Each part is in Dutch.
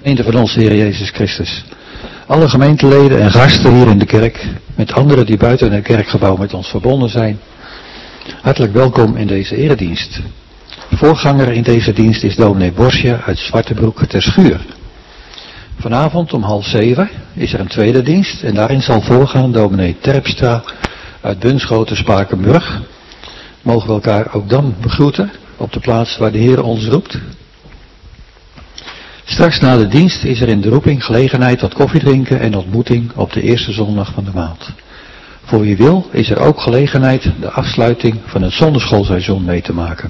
Gemeente van onze Heer Jezus Christus. Alle gemeenteleden en gasten hier in de kerk, met anderen die buiten het kerkgebouw met ons verbonden zijn. Hartelijk welkom in deze eredienst. Voorganger in deze dienst is dominee Borsja uit Zwartebroek ter Schuur. Vanavond om 6:30 is er een tweede dienst en daarin zal voorgaan dominee Terpstra uit Bunschoten-Spakenburg. Mogen we elkaar ook dan begroeten op de plaats waar de Heer ons roept. Straks na de dienst is er in de roeping gelegenheid tot koffiedrinken en ontmoeting op de eerste zondag van de maand. Voor wie wil is er ook gelegenheid de afsluiting van het zonderschoolseizoen mee te maken.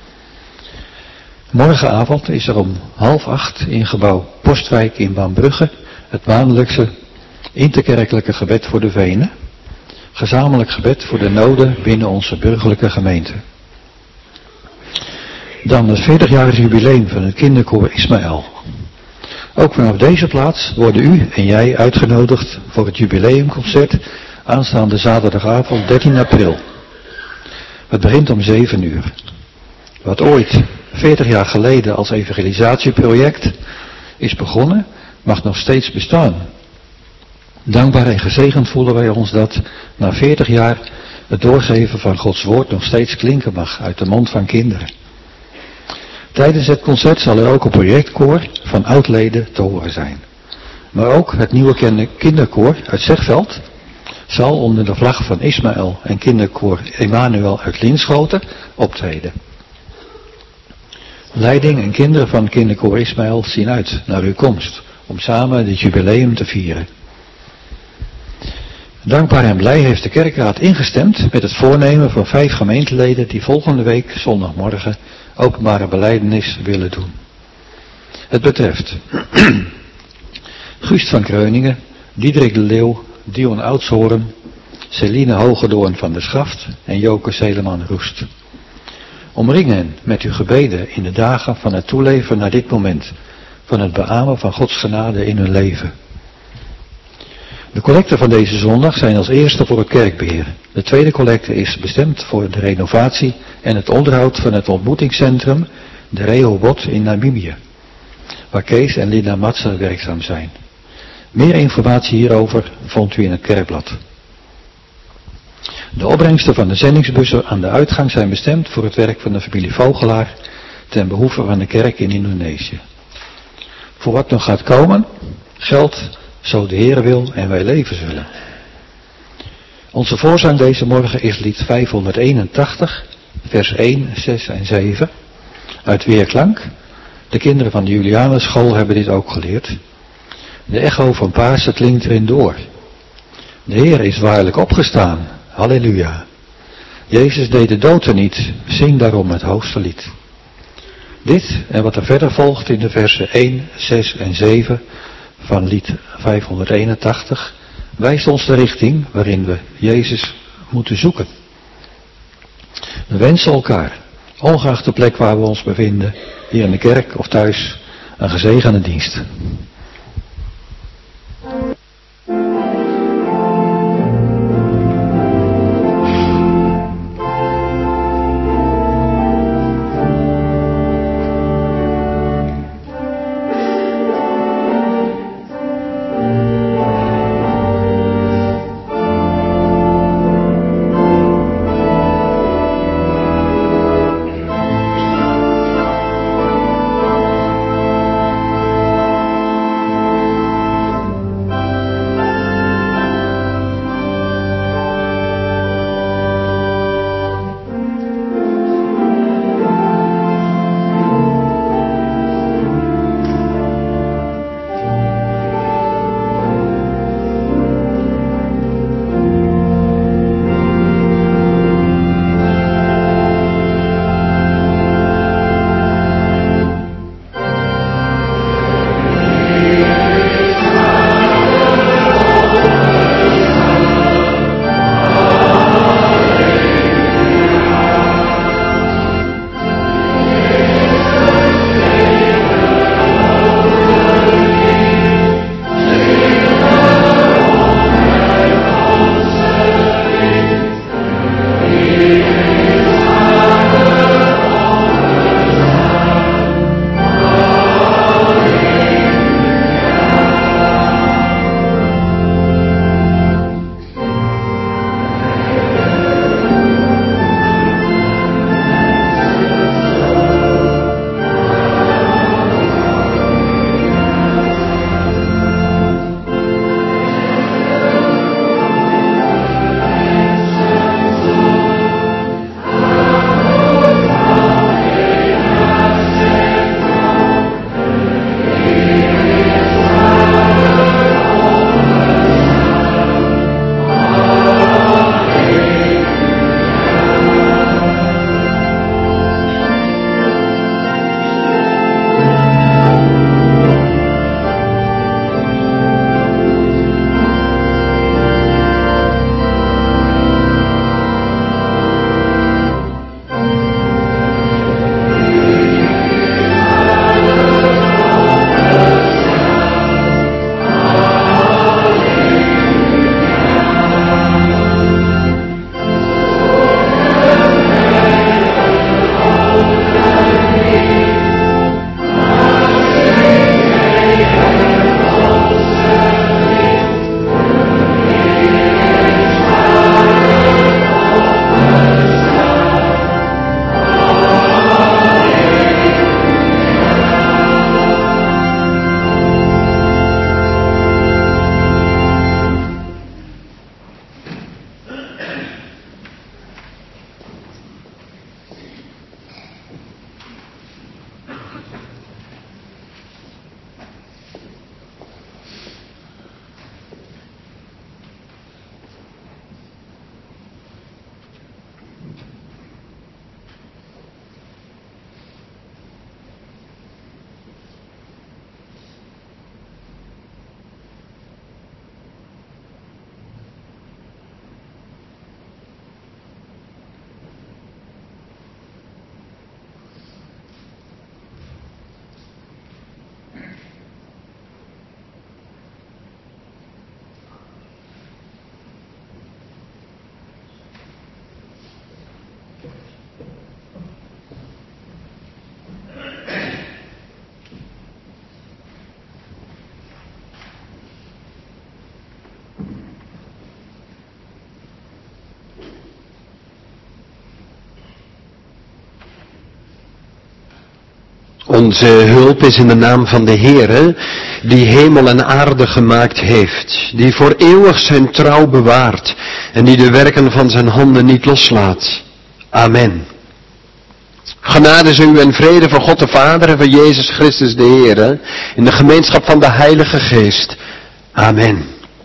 Morgenavond is er om 7:30 in gebouw Postwijk in Baambrugge het maandelijkse interkerkelijke gebed voor de Venen. Gezamenlijk gebed voor de noden binnen onze burgerlijke gemeente. Dan het 40-jarig jubileum van het kinderkoor Ismaël. Ook vanaf deze plaats worden u en jij uitgenodigd voor het jubileumconcert aanstaande zaterdagavond 13 april. Het begint om 7 uur. Wat ooit 40 jaar geleden als evangelisatieproject is begonnen, mag nog steeds bestaan. Dankbaar en gezegend voelen wij ons dat na 40 jaar het doorgeven van Gods woord nog steeds klinken mag uit de mond van kinderen. Tijdens het concert zal er ook een projectkoor van oudleden te horen zijn. Maar ook het nieuwe kinderkoor uit Zegveld zal onder de vlag van Ismaël en kinderkoor Emmanuel uit Linschoten optreden. Leiding en kinderen van kinderkoor Ismaël zien uit naar uw komst om samen dit jubileum te vieren. Dankbaar en blij heeft de kerkraad ingestemd met het voornemen van 5 gemeenteleden die volgende week zondagmorgen openbare belijdenis willen doen. Het betreft Guust van Kreuningen, Diederik de Leeuw, Dion Oudshoorn, Celine Hogedoorn van der Schaft en Joke Zeleman Roest. Omring hen met uw gebeden in de dagen van het toeleven naar dit moment, van het beamen van Gods genade in hun leven. De collecten van deze zondag zijn als eerste voor het kerkbeheer. De tweede collecte is bestemd voor de renovatie en het onderhoud van het ontmoetingscentrum, de Rehoboth in Namibië, waar Kees en Linda Matser werkzaam zijn. Meer informatie hierover vond u in het kerkblad. De opbrengsten van de zendingsbussen aan de uitgang zijn bestemd voor het werk van de familie Vogelaar ten behoeve van de kerk in Indonesië. Voor wat nog gaat komen, geldt zo de Heere wil en wij leven zullen. Onze voorzang deze morgen is lied 581, vers 1, 6 en 7, uit Weerklank. De kinderen van de Julianenschool hebben dit ook geleerd. De echo van Pasen klinkt erin door. De Heer is waarlijk opgestaan, halleluja. Jezus deed de dood er niet, zing daarom het hoogste lied. Dit en wat er verder volgt in de versen 1, 6 en 7 van lied 581 wijst ons de richting waarin we Jezus moeten zoeken. We wensen elkaar, ongeacht de plek waar we ons bevinden, hier in de kerk of thuis, een gezegende dienst. Onze hulp is in de naam van de Heere, die hemel en aarde gemaakt heeft, die voor eeuwig zijn trouw bewaart en die de werken van zijn handen niet loslaat. Amen. Genade zij u en vrede van God de Vader en van Jezus Christus de Heere, in de gemeenschap van de Heilige Geest. Amen.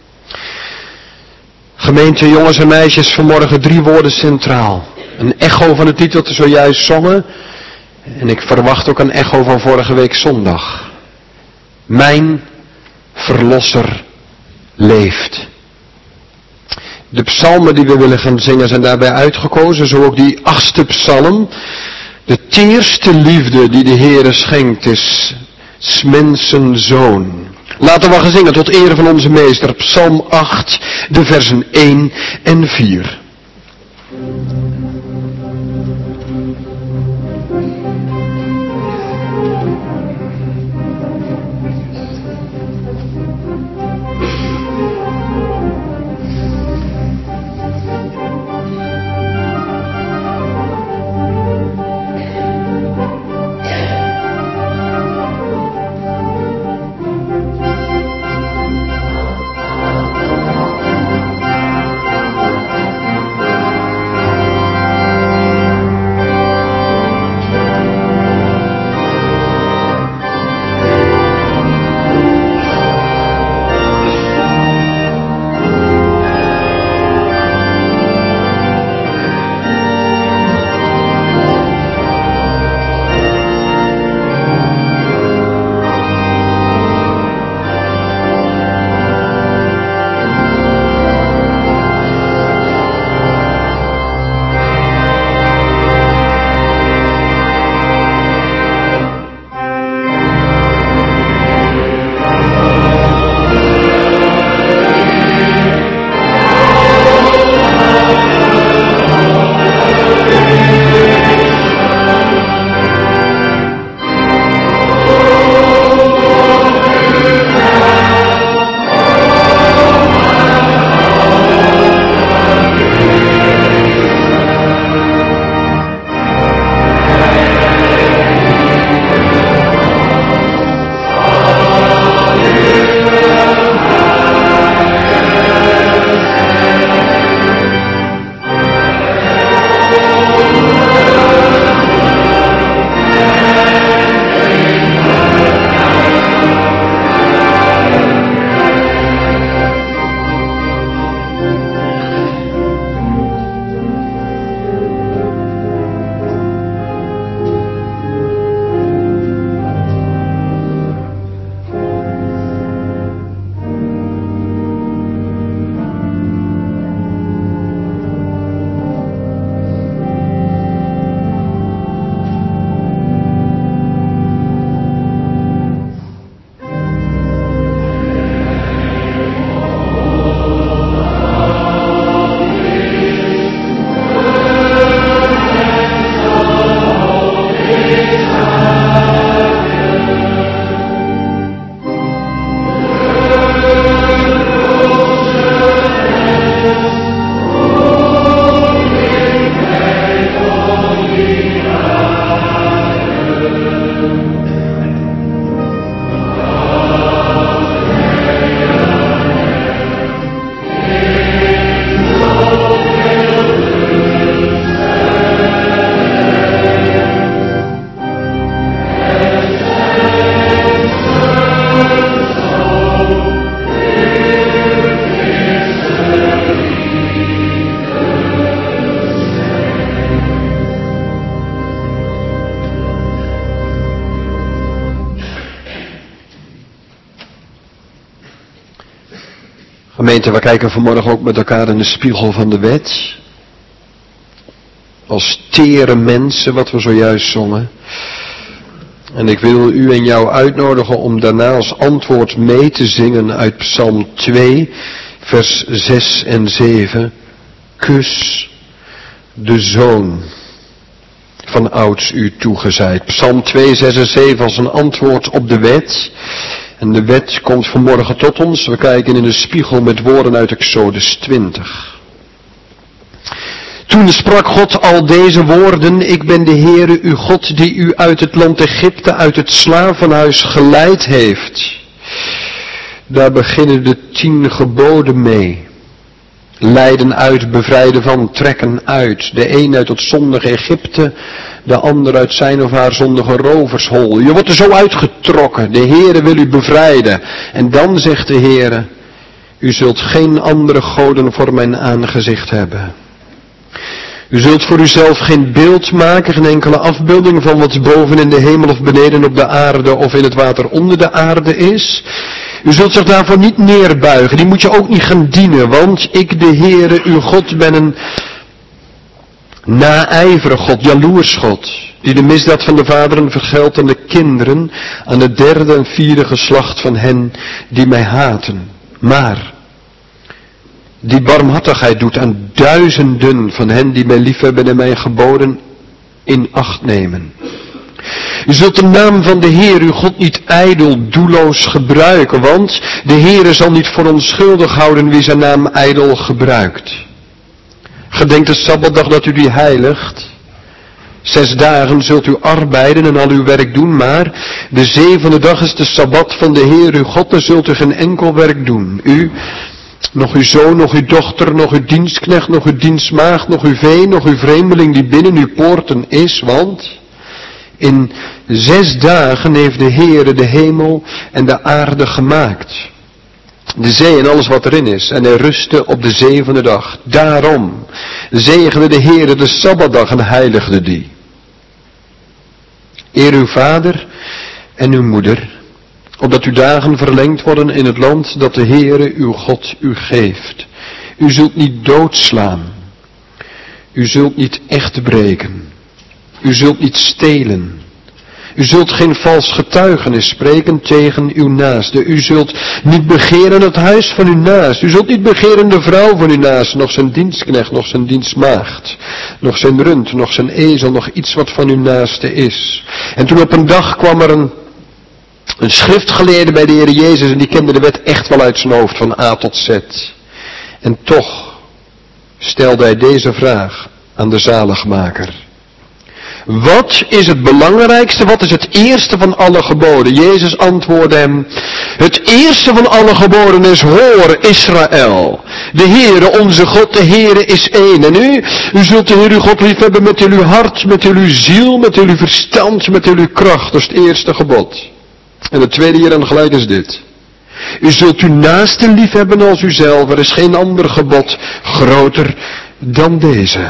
Gemeente, jongens en meisjes, vanmorgen 3 woorden centraal. Een echo van het lied dat we zojuist zongen. En ik verwacht ook een echo van vorige week zondag. Mijn Verlosser leeft. De psalmen die we willen gaan zingen zijn daarbij uitgekozen. Zo ook die 8e psalm. De teerste liefde die de Heere schenkt is 's mensen zoon. Laten we gaan zingen tot ere van onze meester. Psalm 8, de versen 1 en 4. Gemeente, we kijken vanmorgen ook met elkaar in de spiegel van de wet. Als tere mensen, wat we zojuist zongen. En ik wil u en jou uitnodigen om daarna als antwoord mee te zingen uit Psalm 2, vers 6 en 7. Kus de Zoon van ouds u toegezeid. Psalm 2, 6 en 7 als een antwoord op de wet. En de wet komt vanmorgen tot ons. We kijken in de spiegel met woorden uit Exodus 20. Toen sprak God al deze woorden, ik ben de Heere uw God die u uit het land Egypte, uit het slavenhuis geleid heeft. Daar beginnen de 10 geboden mee. Leiden uit, bevrijden van, trekken uit. De een uit het zondige Egypte, de ander uit zijn of haar zondige rovershol. Je wordt er zo uitgetrokken, de Heere wil u bevrijden. En dan zegt de Heere, u zult geen andere goden voor mijn aangezicht hebben. U zult voor uzelf geen beeld maken, geen enkele afbeelding van wat boven in de hemel of beneden op de aarde of in het water onder de aarde is. U zult zich daarvoor niet neerbuigen, die moet je ook niet gaan dienen, want ik de Heere uw God ben een naijverig God, jaloers God, die de misdaad van de vaderen vergeldt aan de kinderen, aan het 3e en 4e geslacht van hen die mij haten. Maar die barmhartigheid doet aan duizenden van hen die mij liefhebben en mijn geboden in acht nemen. U zult de naam van de Heer uw God niet ijdel, doelloos gebruiken, want de Heere zal niet voor onschuldig houden wie zijn naam ijdel gebruikt. Gedenk de Sabbatdag dat u die heiligt. 6 dagen zult u arbeiden en al uw werk doen, maar de 7e dag is de Sabbat van de Heer uw God, en zult u geen enkel werk doen. U, nog uw zoon, nog uw dochter, nog uw dienstknecht, nog uw dienstmaagd, nog uw vee, nog uw vreemdeling die binnen uw poorten is, want in 6 dagen heeft de Heere de hemel en de aarde gemaakt. De zee en alles wat erin is. En hij rustte op de 7e dag. Daarom zegende de Heere de Sabbatdag en heiligde die. Eer uw vader en uw moeder, opdat uw dagen verlengd worden in het land dat de Heere uw God u geeft. U zult niet doodslaan. U zult niet echt breken. U zult niet stelen. U zult geen vals getuigenis spreken tegen uw naaste. U zult niet begeren het huis van uw naast. U zult niet begeren de vrouw van uw naast, nog zijn dienstknecht, nog zijn dienstmaagd, nog zijn rund, nog zijn ezel, nog iets wat van uw naaste is. En toen op een dag kwam er een schriftgeleerde bij de Heer Jezus en die kende de wet echt wel uit zijn hoofd van A tot Z. En toch stelde hij deze vraag aan de zaligmaker. Wat is het belangrijkste, wat is het eerste van alle geboden? Jezus antwoordde hem, het eerste van alle geboden is, hoor Israël, de Heere onze God, de Heere is één. En u zult de Heer uw God lief hebben met heel uw hart, met heel uw ziel, met heel uw verstand, met heel uw kracht. Dat is het eerste gebod. En het tweede hieraan gelijk is dit. U zult uw naaste lief hebben als uzelf. Er is geen ander gebod groter dan deze.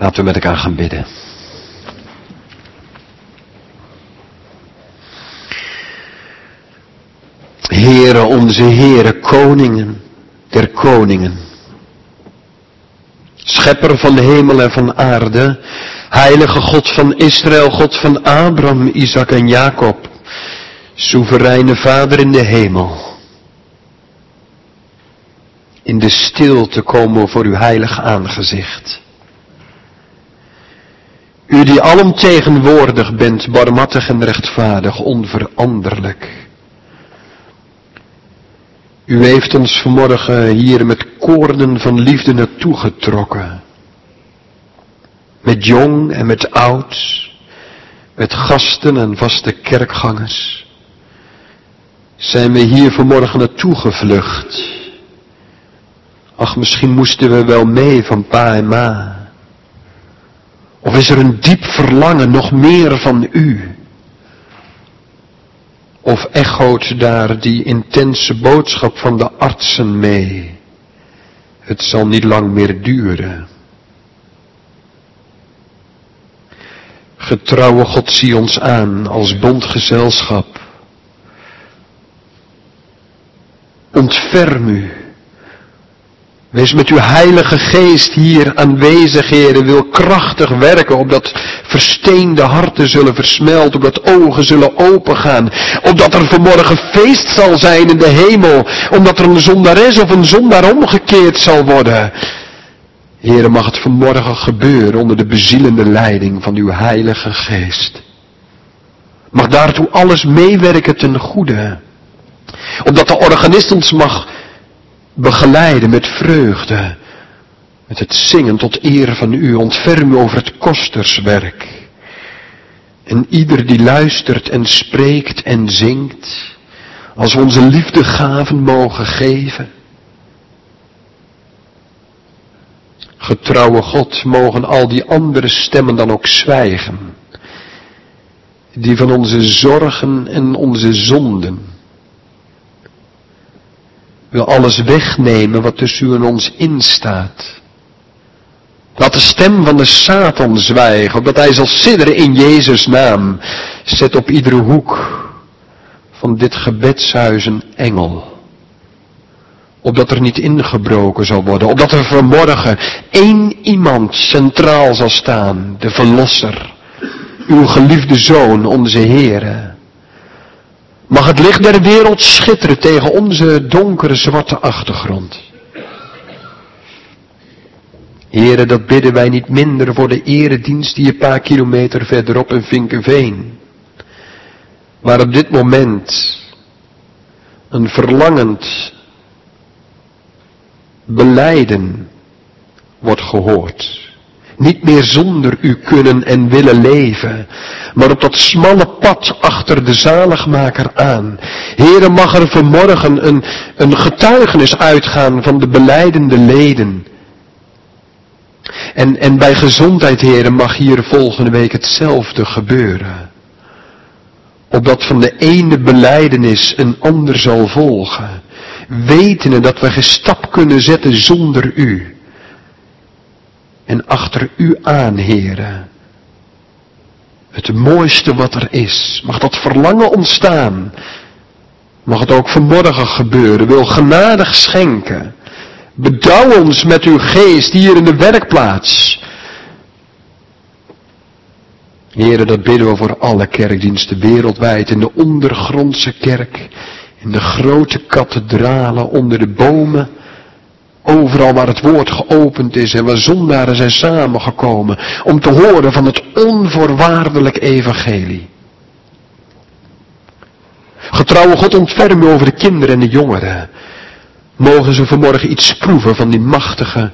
Laten we met elkaar gaan bidden. Heere, onze Heere, koningen der koningen. Schepper van hemel en van aarde. Heilige God van Israël, God van Abraham, Isaac en Jacob. Soevereine Vader in de hemel. In de stilte komen we voor uw heilig aangezicht. U die alomtegenwoordig bent, barmhartig en rechtvaardig, onveranderlijk. U heeft ons vanmorgen hier met koorden van liefde naartoe getrokken. Met jong en met oud, met gasten en vaste kerkgangers. Zijn we hier vanmorgen naartoe gevlucht. Ach, misschien moesten we wel mee van pa en ma. Of is er een diep verlangen nog meer van u? Of echoot daar die intense boodschap van de artsen mee? Het zal niet lang meer duren. Getrouwe God, zie ons aan als bondgezelschap. Ontferm u. Wees met uw heilige geest hier aanwezig, Heere, wil krachtig werken, opdat versteende harten zullen versmelten, opdat ogen zullen opengaan, opdat er vanmorgen feest zal zijn in de hemel, omdat er een zondares of een zondaar omgekeerd zal worden. Heere, mag het vanmorgen gebeuren onder de bezielende leiding van uw heilige geest. Mag daartoe alles meewerken ten goede, opdat de organist ons mag begeleiden met vreugde, met het zingen tot eer van u. Ontferm u over het kosterswerk. En ieder die luistert en spreekt en zingt, als we onze liefdegaven mogen geven. Getrouwe God, mogen al die andere stemmen dan ook zwijgen, die van onze zorgen en onze zonden wil alles wegnemen wat tussen u en ons instaat. Laat de stem van de Satan zwijgen, opdat hij zal sidderen in Jezus' naam. Zet op iedere hoek van dit gebedshuis een engel. Opdat er niet ingebroken zal worden. Opdat er vanmorgen één iemand centraal zal staan. De Verlosser. Uw geliefde Zoon, onze Heere. Mag het licht der wereld schitteren tegen onze donkere zwarte achtergrond. Heere, dat bidden wij niet minder voor de eredienst die een paar kilometer verderop in Vinkenveen. Waar op dit moment een verlangend belijden wordt gehoord. Niet meer zonder u kunnen en willen leven, maar op dat smalle pad achter de zaligmaker aan. Heere, mag er vanmorgen een getuigenis uitgaan van de belijdende leden. En bij gezondheid, Heere, mag hier volgende week hetzelfde gebeuren. Opdat van de ene belijdenis een ander zal volgen. Wetende dat we geen stap kunnen zetten zonder u. En achter u aan, Heere. Het mooiste wat er is. Mag dat verlangen ontstaan. Mag het ook vanmorgen gebeuren. Wil genadig schenken. Bedouw ons met uw geest hier in de werkplaats. Heere, dat bidden we voor alle kerkdiensten wereldwijd. In de ondergrondse kerk. In de grote kathedralen, onder de bomen. Overal waar het woord geopend is en waar zondaren zijn samengekomen. Om te horen van het onvoorwaardelijk evangelie. Getrouwe God, ontferm u over de kinderen en de jongeren. Mogen ze vanmorgen iets proeven van die machtige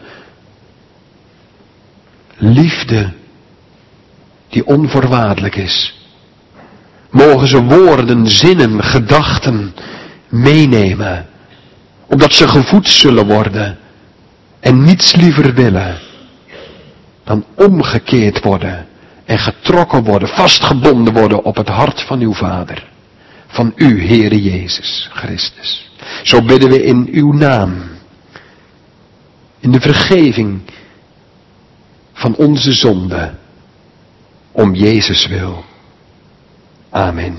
liefde die onvoorwaardelijk is. Mogen ze woorden, zinnen, gedachten meenemen, opdat ze gevoed zullen worden en niets liever willen dan omgekeerd worden en getrokken worden, vastgebonden worden op het hart van uw Vader, van u, Heere Jezus Christus. Zo bidden we in uw naam, in de vergeving van onze zonde. Om Jezus wil. Amen.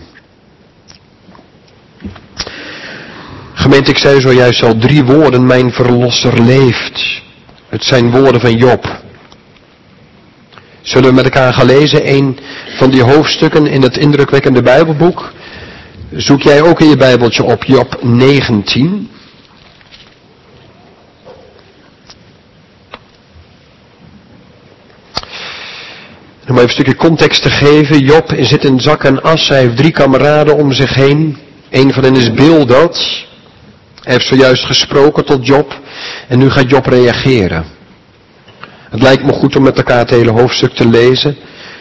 Gemeente, ik zei zojuist al 3 woorden, mijn verlosser leeft. Het zijn woorden van Job. Zullen we met elkaar gaan lezen, een van die hoofdstukken in het indrukwekkende Bijbelboek? Zoek jij ook in je Bijbeltje op, Job 19. Om even een stukje context te geven. Job zit in zak en as. Hij heeft 3 kameraden om zich heen. Een van hen is Bildad. Hij heeft zojuist gesproken tot Job. En nu gaat Job reageren. Het lijkt me goed om met elkaar het hele hoofdstuk te lezen.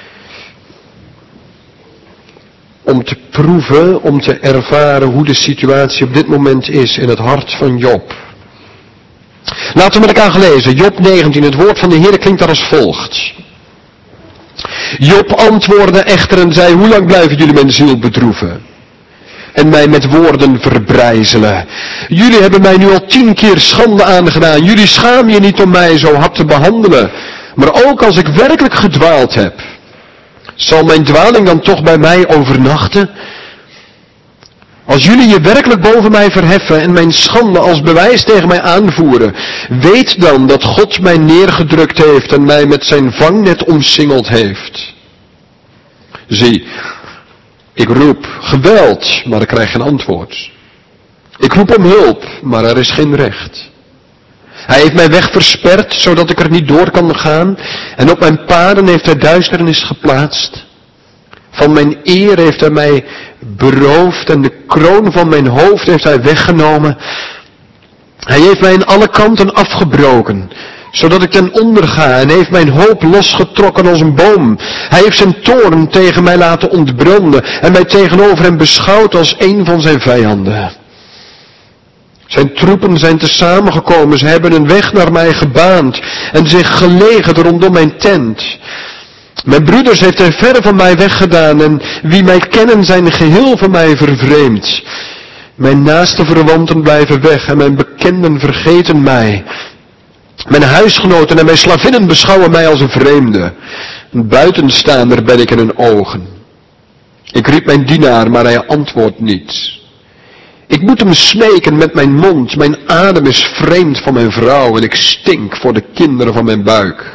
Om te proeven, om te ervaren hoe de situatie op dit moment is in het hart van Job. Laten we met elkaar gaan lezen. Job 19. Het woord van de Heer klinkt daar als volgt. Job antwoordde echter en zei, hoe lang blijven jullie mijn ziel bedroeven? En mij met woorden verbrijzelen. Jullie hebben mij nu al 10 keer schande aangedaan. Jullie schamen je niet om mij zo hard te behandelen. Maar ook als ik werkelijk gedwaald heb. Zal mijn dwaling dan toch bij mij overnachten? Als jullie je werkelijk boven mij verheffen en mijn schande als bewijs tegen mij aanvoeren. Weet dan dat God mij neergedrukt heeft en mij met zijn vangnet omsingeld heeft. Zie, ik roep geweld, maar ik krijg geen antwoord. Ik roep om hulp, maar er is geen recht. Hij heeft mijn weg versperd, zodat ik er niet door kan gaan. En op mijn paden heeft hij duisternis geplaatst. Van mijn eer heeft hij mij beroofd en de kroon van mijn hoofd heeft hij weggenomen. Hij heeft mij aan alle kanten afgebroken, zodat ik ten onder ga en heeft mijn hoop losgetrokken als een boom. Hij heeft zijn toorn tegen mij laten ontbranden en mij tegenover hem beschouwd als een van zijn vijanden. Zijn troepen zijn tezamen gekomen, ze hebben een weg naar mij gebaand en zich gelegerd rondom mijn tent. Mijn broeders heeft hij verre van mij weggedaan en wie mij kennen zijn geheel van mij vervreemd. Mijn naaste verwanten blijven weg en mijn bekenden vergeten mij. Mijn huisgenoten en mijn slavinnen beschouwen mij als een vreemde. Een buitenstaander ben ik in hun ogen. Ik riep mijn dienaar, maar hij antwoordt niet. Ik moet hem smeken met mijn mond. Mijn adem is vreemd van mijn vrouw en ik stink voor de kinderen van mijn buik.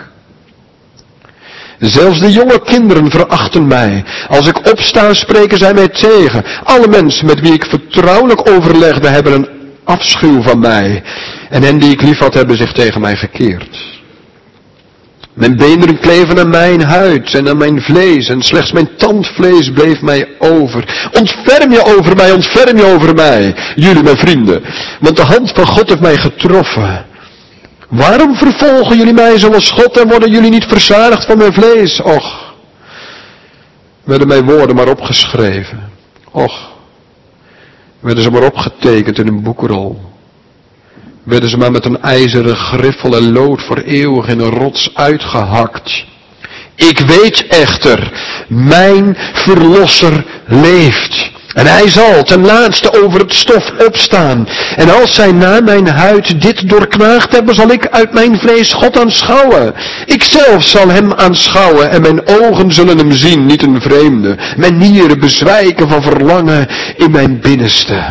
Zelfs de jonge kinderen verachten mij. Als ik opsta, spreken zij mij tegen. Alle mensen met wie ik vertrouwelijk overlegde hebben een afschuw van mij. En hen die ik lief had, hebben zich tegen mij gekeerd. Mijn beenderen kleven aan mijn huid en aan mijn vlees. En slechts mijn tandvlees bleef mij over. Ontferm je over mij. Jullie mijn vrienden. Want de hand van God heeft mij getroffen. Waarom vervolgen jullie mij zoals God en worden jullie niet verzadigd van mijn vlees? Och, werden mijn woorden maar opgeschreven. Och, werden ze maar opgetekend in een boekrol. Werden ze maar met een ijzeren griffel en lood voor eeuwig in een rots uitgehakt. Ik weet echter, mijn verlosser leeft. En hij zal ten laatste over het stof opstaan. En als zij na mijn huid dit doorknaagd hebben, zal ik uit mijn vlees God aanschouwen. Ikzelf zal hem aanschouwen en mijn ogen zullen hem zien, niet een vreemde. Mijn nieren bezwijken van verlangen in mijn binnenste.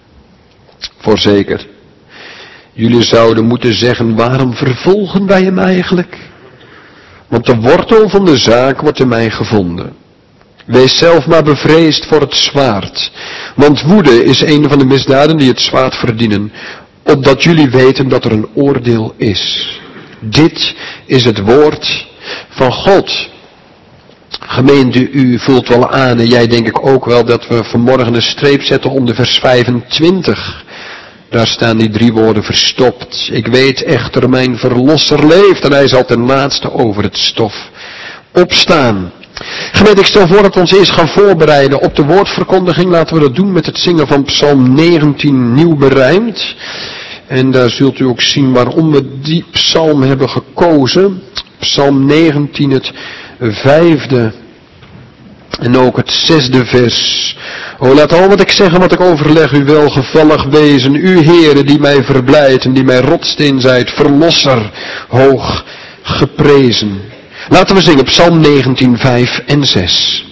Voorzeker, jullie zouden moeten zeggen, waarom vervolgen wij hem eigenlijk? Want de wortel van de zaak wordt in mij gevonden. Wees zelf maar bevreesd voor het zwaard. Want woede is een van de misdaden die het zwaard verdienen. Opdat jullie weten dat er een oordeel is. Dit is het woord van God. Gemeente, u voelt wel aan en jij denk ik ook wel dat we vanmorgen een streep zetten onder vers 25. Daar staan die 3 woorden verstopt. Ik weet echter mijn verlosser leeft en hij zal ten laatste over het stof opstaan. Gemeente, ik stel voor dat we ons eerst gaan voorbereiden op de woordverkondiging. Laten we dat doen met het zingen van Psalm 19 nieuw berijmd. En daar zult u ook zien waarom we die psalm hebben gekozen. Psalm 19, het 5e en ook het 6e vers. O, laat al wat ik zeg en wat ik overleg u welgevallig wezen. U Heere die mij verblijdt en die mij rotssteen zijt, verlosser, hoog geprezen. Laten we zingen Psalm 19, 5 en 6.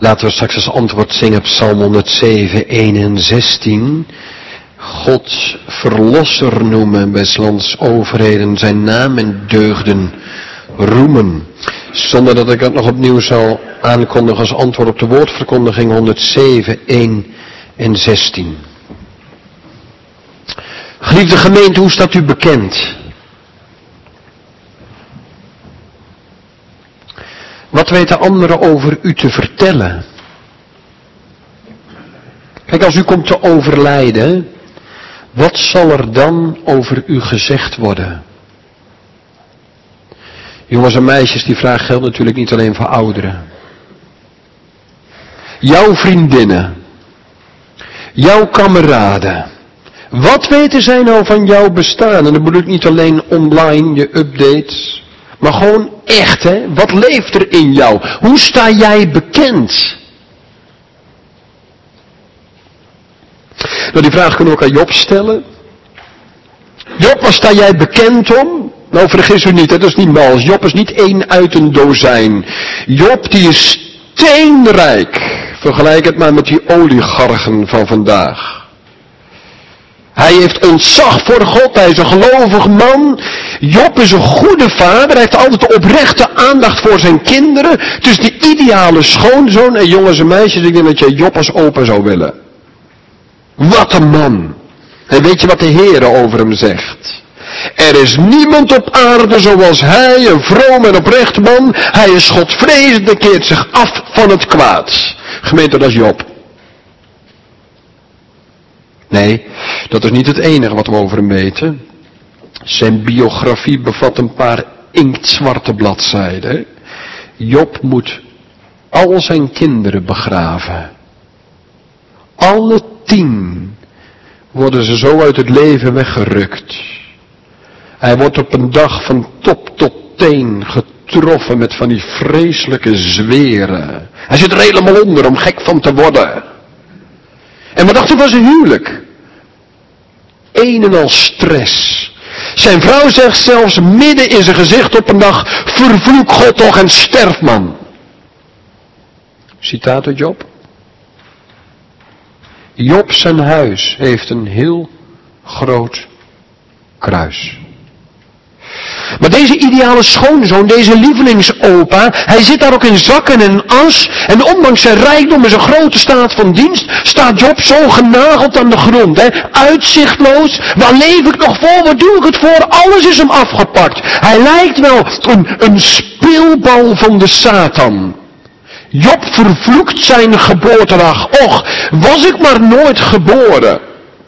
Laten we straks als antwoord zingen Psalm 107, 1 en 16. God verlosser noemen, beslands overheden, zijn naam en deugden roemen. Zonder dat ik dat nog opnieuw zal aankondigen als antwoord op de woordverkondiging 107, 1 en 16. Geliefde gemeente, hoe staat u bekend? Wat weten anderen over u te vertellen? Kijk, als u komt te overlijden, wat zal er dan over u gezegd worden? Jongens en meisjes, die vraag geldt natuurlijk niet alleen voor ouderen. Jouw vriendinnen, jouw kameraden, wat weten zij nou van jouw bestaan? En dan bedoel ik niet alleen online, je updates, maar gewoon echt, hè? Wat leeft er in jou? Hoe sta jij bekend? Nou, die vraag kunnen we ook aan Job stellen. Job, waar sta jij bekend om? Nou, vergis u niet, hè? Dat is niet mals. Job is niet één uit een dozijn. Job, die is steenrijk. Vergelijk het maar met die oligarchen van vandaag. Hij heeft ontzag voor God, hij is een gelovig man. Job is een goede vader, hij heeft altijd de oprechte aandacht voor zijn kinderen. Het is de ideale schoonzoon. En jongens en meisjes, ik denk dat je Job als opa zou willen. Wat een man. En weet je wat de Heer over hem zegt? Er is niemand op aarde zoals hij, een vroom en oprecht man. Hij is Godvrezend en keert zich af van het kwaad. Gemeente, dat is Job. Nee, dat is niet het enige wat we over hem weten. Zijn biografie bevat een paar inktzwarte bladzijden. Job moet al zijn kinderen begraven. Alle 10 worden ze zo uit het leven weggerukt. Hij wordt op een dag van top tot teen getroffen met van die vreselijke zweren. Hij zit er helemaal onder om gek van te worden. En wat dacht u van zijn huwelijk? Een en al stress. Zijn vrouw zegt zelfs midden in zijn gezicht op een dag: vervloek God toch en sterf man. Citaat uit Job. Job zijn huis heeft een heel groot kruis. Maar deze ideale schoonzoon, deze lievelingsopa, hij zit daar ook in zakken en as. En ondanks zijn rijkdom en zijn grote staat van dienst, staat Job zo genageld aan de grond. Hè? Uitzichtloos. Waar leef ik nog voor? Waar doe ik het voor? Alles is hem afgepakt. Hij lijkt wel een speelbal van de Satan. Job vervloekt zijn geboortedag. Och, was ik maar nooit geboren.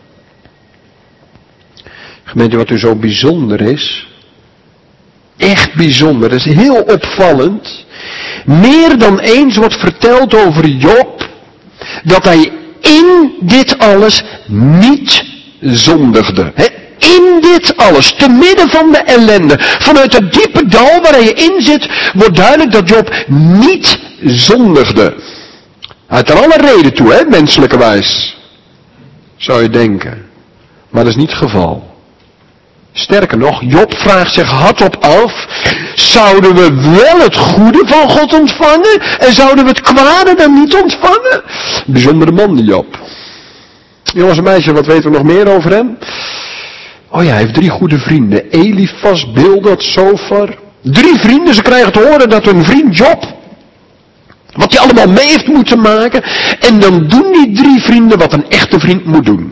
Gemeente, wat u zo bijzonder is, echt bijzonder, dat is heel opvallend. Meer dan eens wordt verteld over Job, dat hij in dit alles niet zondigde. In dit alles, te midden van de ellende, vanuit het diepe dal waar hij in zit, wordt duidelijk dat Job niet zondigde. Hij had er alle reden toe, menselijkerwijs. Zou je denken. Maar dat is niet het geval. Sterker nog, Job vraagt zich hardop af: zouden we wel het goede van God ontvangen en zouden we het kwade dan niet ontvangen? Bijzondere man, die Job. Jongens en meisjes, wat weten we nog meer over hem? Oh ja, hij heeft 3 goede vrienden. Elifas, Bildad, Zofar. 3 vrienden, ze krijgen te horen dat hun vriend Job, wat hij allemaal mee heeft moeten maken. En dan doen die 3 vrienden wat een echte vriend moet doen.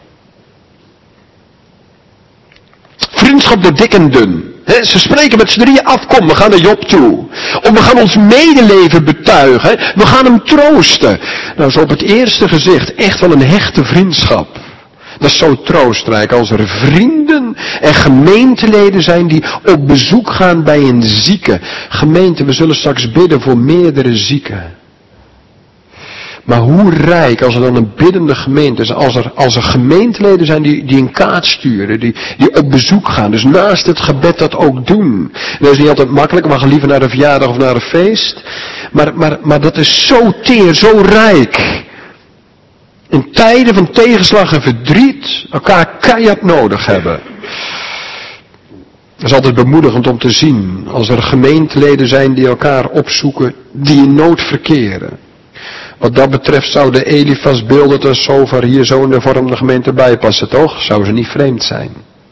Vriendschap door dik en dun. Ze spreken met z'n drieën af: kom, we gaan naar Job toe. Of we gaan ons medeleven betuigen. We gaan hem troosten. Nou, zo op het eerste gezicht echt wel een hechte vriendschap. Dat is zo troostrijk als er vrienden en gemeenteleden zijn die op bezoek gaan bij een zieke. Gemeente, we zullen straks bidden voor meerdere zieken. Maar hoe rijk als er dan een biddende gemeente is, als er gemeenteleden zijn die een kaart sturen, die op bezoek gaan. Dus naast het gebed dat ook doen. En dat is niet altijd makkelijk, we gaan liever naar de verjaardag of naar een feest. Maar dat is zo teer, zo rijk. In tijden van tegenslag en verdriet elkaar keihard nodig hebben. Het is altijd bemoedigend om te zien als er gemeenteleden zijn die elkaar opzoeken, die in nood verkeren. Wat dat betreft zou de Elifas, Bildad en Zofar hier zo in de vormende gemeente bij passen, toch? Zou ze niet vreemd zijn.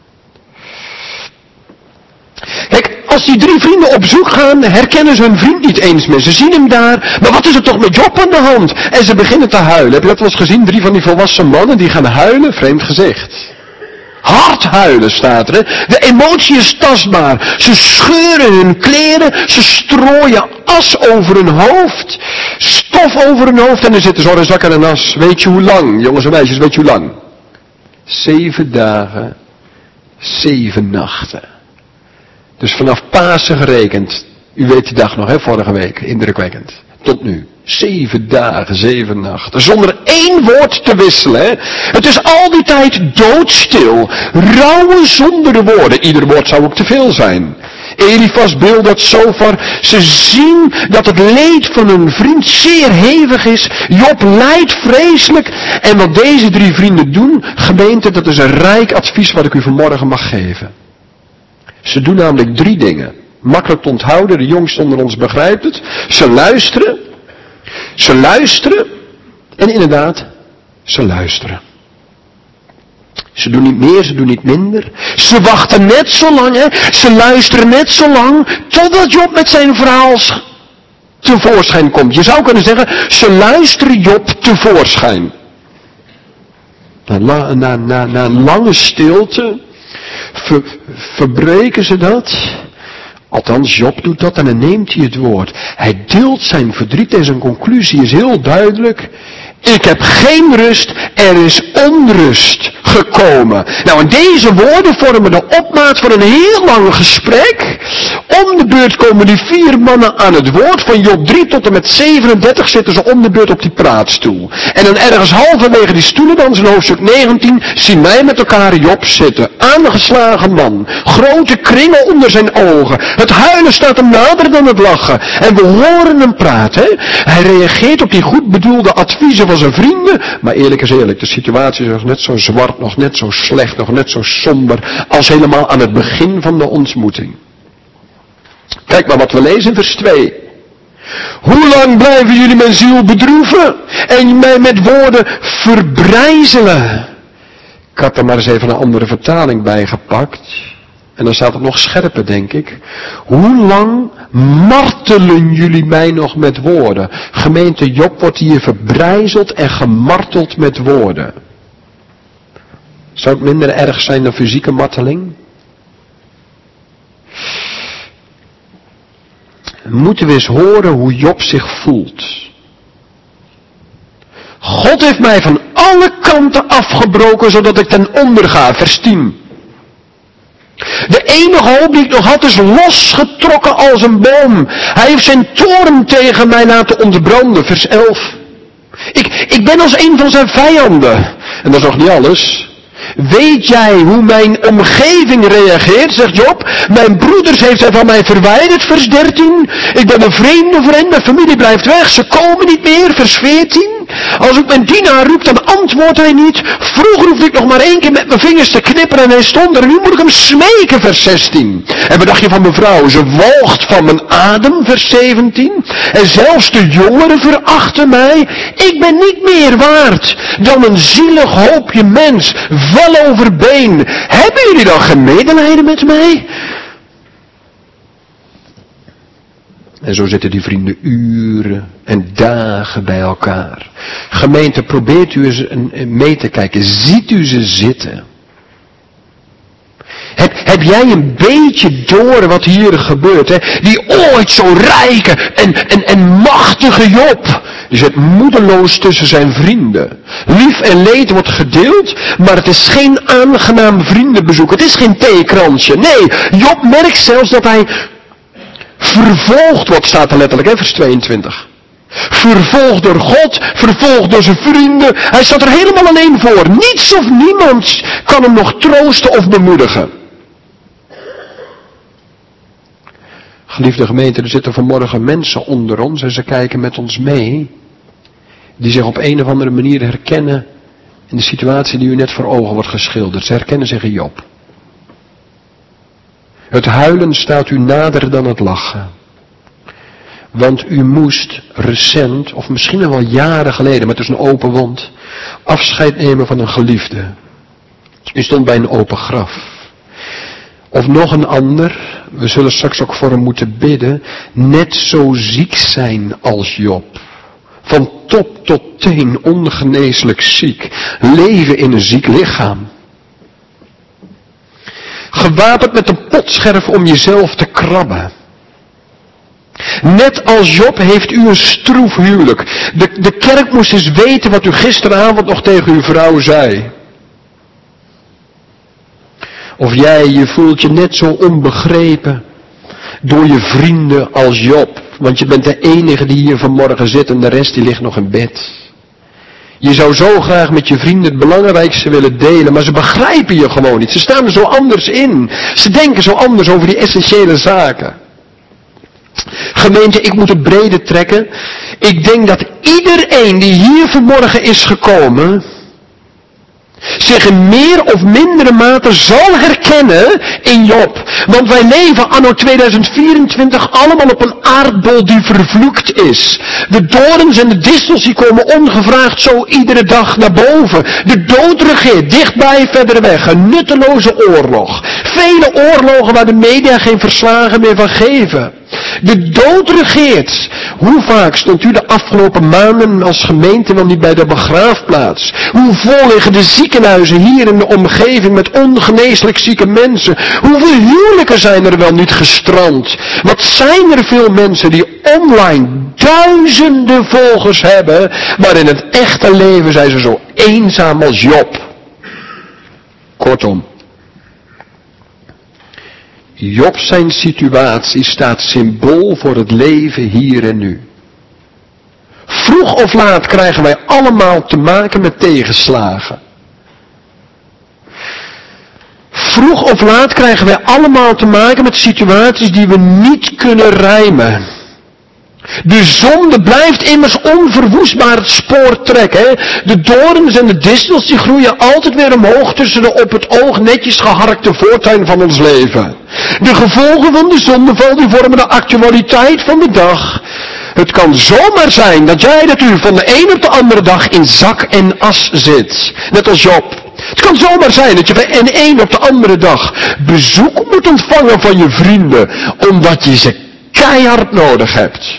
Kijk, als die 3 vrienden op zoek gaan, herkennen ze hun vriend niet eens meer. Ze zien hem daar, maar wat is er toch met Job aan de hand? En ze beginnen te huilen. Heb je dat wel eens gezien? 3 van die volwassen mannen die gaan huilen, vreemd gezicht. Hard huilen staat er. Hè? De emotie is tastbaar. Ze scheuren hun kleren. Ze strooien as over hun hoofd. Stof over hun hoofd. En dan zitten ze in zakken en as. Weet je hoe lang, jongens en meisjes, weet je hoe lang? 7 dagen, 7 nachten. Dus vanaf Pasen gerekend. U weet die dag nog, hè, vorige week. Indrukwekkend. Tot nu. 7 dagen, 7 nachten. Zonder één woord te wisselen. Hè? Het is al die tijd doodstil. Rouwen zonder de woorden. Ieder woord zou ook te veel zijn. Elifas, Bildad, Zofar. Ze zien dat het leed van hun vriend zeer hevig is. Job lijdt vreselijk. En wat deze 3 vrienden doen, gemeente, dat is een rijk advies wat ik u vanmorgen mag geven. Ze doen namelijk 3 dingen. Makkelijk te onthouden, de jongste onder ons begrijpt het. Ze luisteren. Ze luisteren. En inderdaad, ze luisteren. Ze doen niet meer, ze doen niet minder. Ze wachten net zo lang, hè. Ze luisteren net zo lang, totdat Job met zijn verhaal tevoorschijn komt. Je zou kunnen zeggen, ze luisteren Job tevoorschijn. Na een lange stilte verbreken ze dat. Althans, Job doet dat en dan neemt hij het woord. Hij deelt zijn verdriet en zijn conclusie is heel duidelijk. Ik heb geen rust, er is onrust gekomen. Nou, en deze woorden vormen de opmaat van een heel lang gesprek. Om de beurt komen die 4 mannen aan het woord. Van Job 3 tot en met 37 zitten ze om de beurt op die praatstoel. En dan ergens halverwege die stoelendans in hoofdstuk 19 zien wij met elkaar Job zitten. Aangeslagen man. Grote kringen onder zijn ogen. Het huilen staat hem nader dan het lachen. En we horen hem praten. Hè? Hij reageert op die goed bedoelde adviezen van zijn vrienden. Maar eerlijk is eerlijk, de situatie is nog net zo zwart, nog net zo slecht, nog net zo somber als helemaal aan het begin van de ontmoeting. Kijk maar wat we lezen in vers 2. Hoe lang blijven jullie mijn ziel bedroeven en mij met woorden verbrijzelen? Ik had er maar eens even een andere vertaling bij gepakt. En dan staat het nog scherper, denk ik. Hoe lang martelen jullie mij nog met woorden? Gemeente Job wordt hier verbrijzeld en gemarteld met woorden. Zou het minder erg zijn dan fysieke marteling? Moeten we eens horen hoe Job zich voelt. God heeft mij van alle kanten afgebroken, zodat ik ten onder ga. Vers 10. De enige hoop die ik nog had is losgetrokken als een boom. Hij heeft zijn toorn tegen mij laten ontbranden. Vers 11. Ik ben als een van zijn vijanden. En dat is nog niet alles. Weet jij hoe mijn omgeving reageert, zegt Job. Mijn broeders heeft hij van mij verwijderd, vers 13. Ik ben een vreemde voor hen, mijn familie blijft weg, ze komen niet meer, vers 14. Als ik mijn dienaar roep, dan antwoordt hij niet. Vroeger hoefde ik nog maar 1 keer met mijn vingers te knipperen en hij stond er. En nu moet ik hem smeken, vers 16. En wat dacht je van mevrouw? Ze walgt van mijn adem, vers 17. En zelfs de jongeren verachten mij. Ik ben niet meer waard dan een zielig hoopje mens. Vel over been. Hebben jullie dan geen medelijden met mij? En zo zitten die vrienden uren en dagen bij elkaar. Gemeente, probeert u eens mee te kijken. Ziet u ze zitten? Heb jij een beetje door wat hier gebeurt? Hè? Die ooit zo rijke en machtige Job. Die zit moedeloos tussen zijn vrienden. Lief en leed wordt gedeeld, maar het is geen aangenaam vriendenbezoek. Het is geen theekransje. Nee, Job merkt zelfs dat hij vervolgd wordt, staat er letterlijk, hè, vers 22. Vervolgd door God, vervolgd door zijn vrienden. Hij staat er helemaal alleen voor. Niets of niemand kan hem nog troosten of bemoedigen. Geliefde gemeente, er zitten vanmorgen mensen onder ons en ze kijken met ons mee. Die zich op een of andere manier herkennen in de situatie die u net voor ogen wordt geschilderd. Ze herkennen zich in Job. Het huilen staat u nader dan het lachen. Want u moest recent, of misschien wel jaren geleden, maar het is een open wond, afscheid nemen van een geliefde. U stond bij een open graf. Of nog een ander, we zullen straks ook voor hem moeten bidden, net zo ziek zijn als Job. Van top tot teen ongeneeslijk ziek. Leven in een ziek lichaam. Gewapend met een potscherf om jezelf te krabben. Net als Job heeft u een stroef huwelijk. De kerk moest eens weten wat u gisteravond nog tegen uw vrouw zei. Of jij je voelt je net zo onbegrepen door je vrienden als Job. Want je bent de enige die hier vanmorgen zit en de rest die ligt nog in bed. Je zou zo graag met je vrienden het belangrijkste willen delen, maar ze begrijpen je gewoon niet. Ze staan er zo anders in. Ze denken zo anders over die essentiële zaken. Gemeente, ik moet het breder trekken. Ik denk dat iedereen die hier vanmorgen is gekomen zich in meer of mindere mate zal herkennen in Job. Want wij leven anno 2024 allemaal op een aardbol die vervloekt is. De dorens en de distels die komen ongevraagd zo iedere dag naar boven. De dood regeert dichtbij, verder weg. Een nutteloze oorlog. Vele oorlogen waar de media geen verslagen meer van geven. De dood regeert. Hoe vaak stond u de afgelopen maanden als gemeente wel niet bij de begraafplaats? Hoe vol liggen de ziekenhuizen hier in de omgeving met ongeneeslijk zieke mensen? Hoeveel huwelijken zijn er wel niet gestrand? Wat zijn er veel mensen die online duizenden volgers hebben, maar in het echte leven zijn ze zo eenzaam als Job. Kortom. Job zijn situatie staat symbool voor het leven hier en nu. Vroeg of laat krijgen wij allemaal te maken met tegenslagen. Vroeg of laat krijgen wij allemaal te maken met situaties die we niet kunnen rijmen. De zonde blijft immers onverwoestbaar het spoor trekken. De dorens en de distels die groeien altijd weer omhoog tussen de op het oog netjes geharkte voortuin van ons leven. De gevolgen van de zondeval die vormen de actualiteit van de dag. Het kan zomaar zijn dat u van de een op de andere dag in zak en as zit. Net als Job. Het kan zomaar zijn dat je van de een op de andere dag bezoek moet ontvangen van je vrienden, omdat je ze keihard nodig hebt.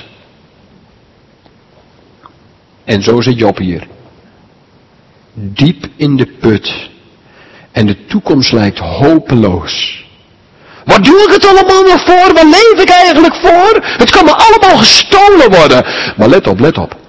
En zo zit Job hier. Diep in de put. En de toekomst lijkt hopeloos. Wat doe ik het allemaal nog voor? Waar leef ik eigenlijk voor? Het kan me allemaal gestolen worden. Maar let op, let op.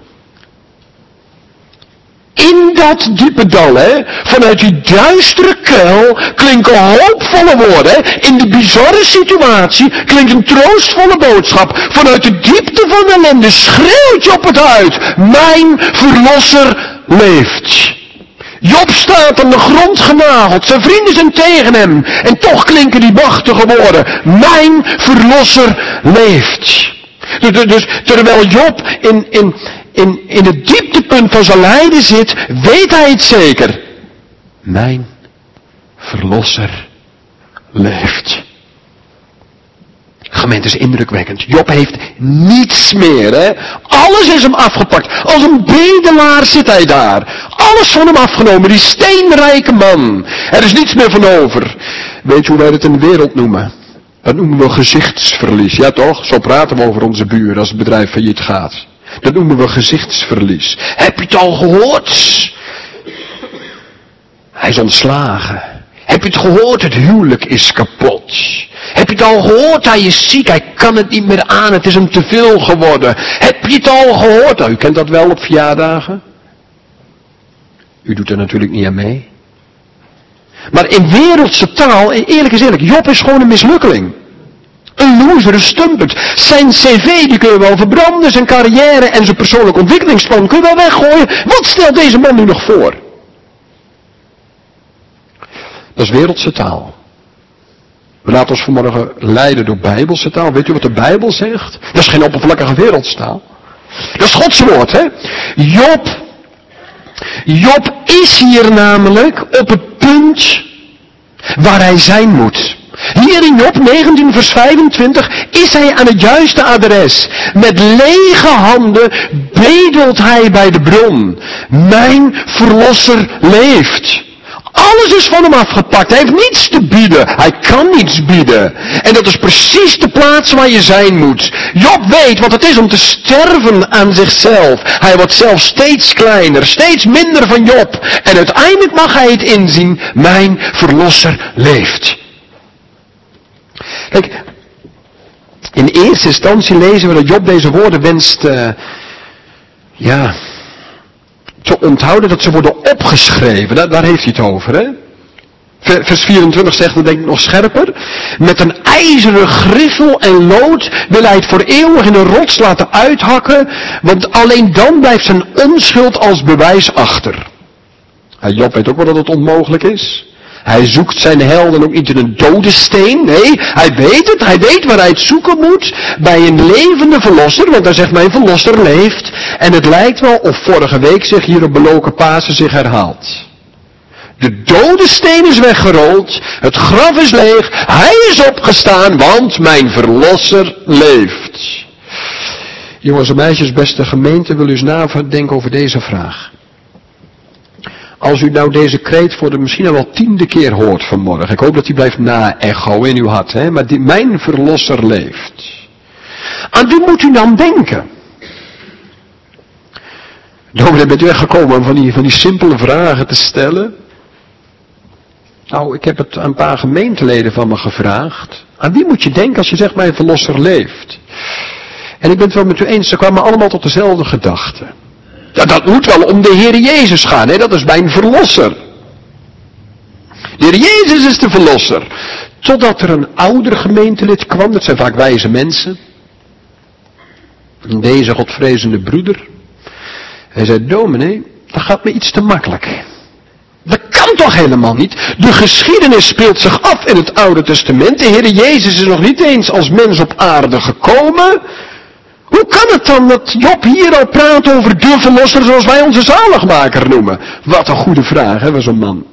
In dat diepe dal, vanuit die duistere kuil, klinken hoopvolle woorden. In de bizarre situatie klinkt een troostvolle boodschap. Vanuit de diepte van de ellende schreeuwt Job het uit. Mijn verlosser leeft. Job staat aan de grond genageld. Zijn vrienden zijn tegen hem. En toch klinken die machtige woorden. Mijn verlosser leeft. Dus terwijl Job in het dieptepunt van zijn lijden zit, weet hij het zeker. Mijn verlosser leeft. Gemeente is indrukwekkend. Job heeft niets meer. Alles is hem afgepakt. Als een bedelaar zit hij daar. Alles van hem afgenomen. Die steenrijke man. Er is niets meer van over. Weet je hoe wij het in de wereld noemen? Dat noemen we gezichtsverlies. Ja toch? Zo praten we over onze buren als het bedrijf failliet gaat. Dat noemen we gezichtsverlies. Heb je het al gehoord? Hij is ontslagen. Heb je het gehoord? Het huwelijk is kapot. Heb je het al gehoord? Hij is ziek. Hij kan het niet meer aan. Het is hem te veel geworden. Heb je het al gehoord? Nou, u kent dat wel op verjaardagen. U doet er natuurlijk niet aan mee. Maar in wereldse taal, eerlijk is eerlijk, Job is gewoon een mislukkeling. Een loser, een stumpert. Zijn cv, die kun je wel verbranden. Zijn carrière en zijn persoonlijk ontwikkelingsplan kun je wel weggooien. Wat stelt deze man nu nog voor? Dat is wereldse taal. We laten ons vanmorgen leiden door Bijbelse taal. Weet u wat de Bijbel zegt? Dat is geen oppervlakkige wereldstaal. Dat is Gods woord, hè? Job is hier namelijk op het punt waar hij zijn moet. Hier in Job 19 vers 25 is hij aan het juiste adres. Met lege handen bedelt hij bij de bron. Mijn verlosser leeft. Alles is van hem afgepakt. Hij heeft niets te bieden. Hij kan niets bieden. En dat is precies de plaats waar je zijn moet. Job weet wat het is om te sterven aan zichzelf. Hij wordt zelf steeds kleiner, steeds minder van Job. En uiteindelijk mag hij het inzien. Mijn verlosser leeft. Kijk, in eerste instantie lezen we dat Job deze woorden wenst te onthouden, dat ze worden opgeschreven. Daar heeft hij het over, hè? Vers 24 zegt, dat denk ik nog scherper. Met een ijzeren griffel en lood wil hij het voor eeuwig in een rots laten uithakken, want alleen dan blijft zijn onschuld als bewijs achter. Job weet ook wel dat het onmogelijk is. Hij zoekt zijn heil dan ook niet in een dode steen. Nee, hij weet het. Hij weet waar hij het zoeken moet. Bij een levende verlosser. Want hij zegt, mijn verlosser leeft. En het lijkt wel of vorige week zich hier op beloken Pasen zich herhaalt. De dode steen is weggerold. Het graf is leeg. Hij is opgestaan, want mijn verlosser leeft. Jongens en meisjes, beste gemeente, wil u eens nadenken over deze vraag. Als u nou deze kreet voor de misschien al wel 10e keer hoort vanmorgen. Ik hoop dat die blijft na-echo in uw hart. Hè? Maar mijn verlosser leeft. Aan wie moet u dan denken? Dominee, bent u echt gekomen om van die simpele vragen te stellen? Nou, ik heb het aan een paar gemeenteleden van me gevraagd. Aan wie moet je denken als je zegt mijn verlosser leeft? En ik ben het wel met u eens, ze kwamen allemaal tot dezelfde gedachte. Ja, dat moet wel om de Heer Jezus gaan, hè? Dat is mijn verlosser. De Heer Jezus is de verlosser. Totdat er een ouder gemeentelid kwam, dat zijn vaak wijze mensen. Deze godvrezende broeder. Hij zei, dominee, dat gaat me iets te makkelijk. Dat kan toch helemaal niet? De geschiedenis speelt zich af in het Oude Testament. De Heer Jezus is nog niet eens als mens op aarde gekomen. Hoe kan het dan dat Job hier al praat over de verlosser zoals wij onze zaligmaker noemen? Wat een goede vraag, hè, zo'n man.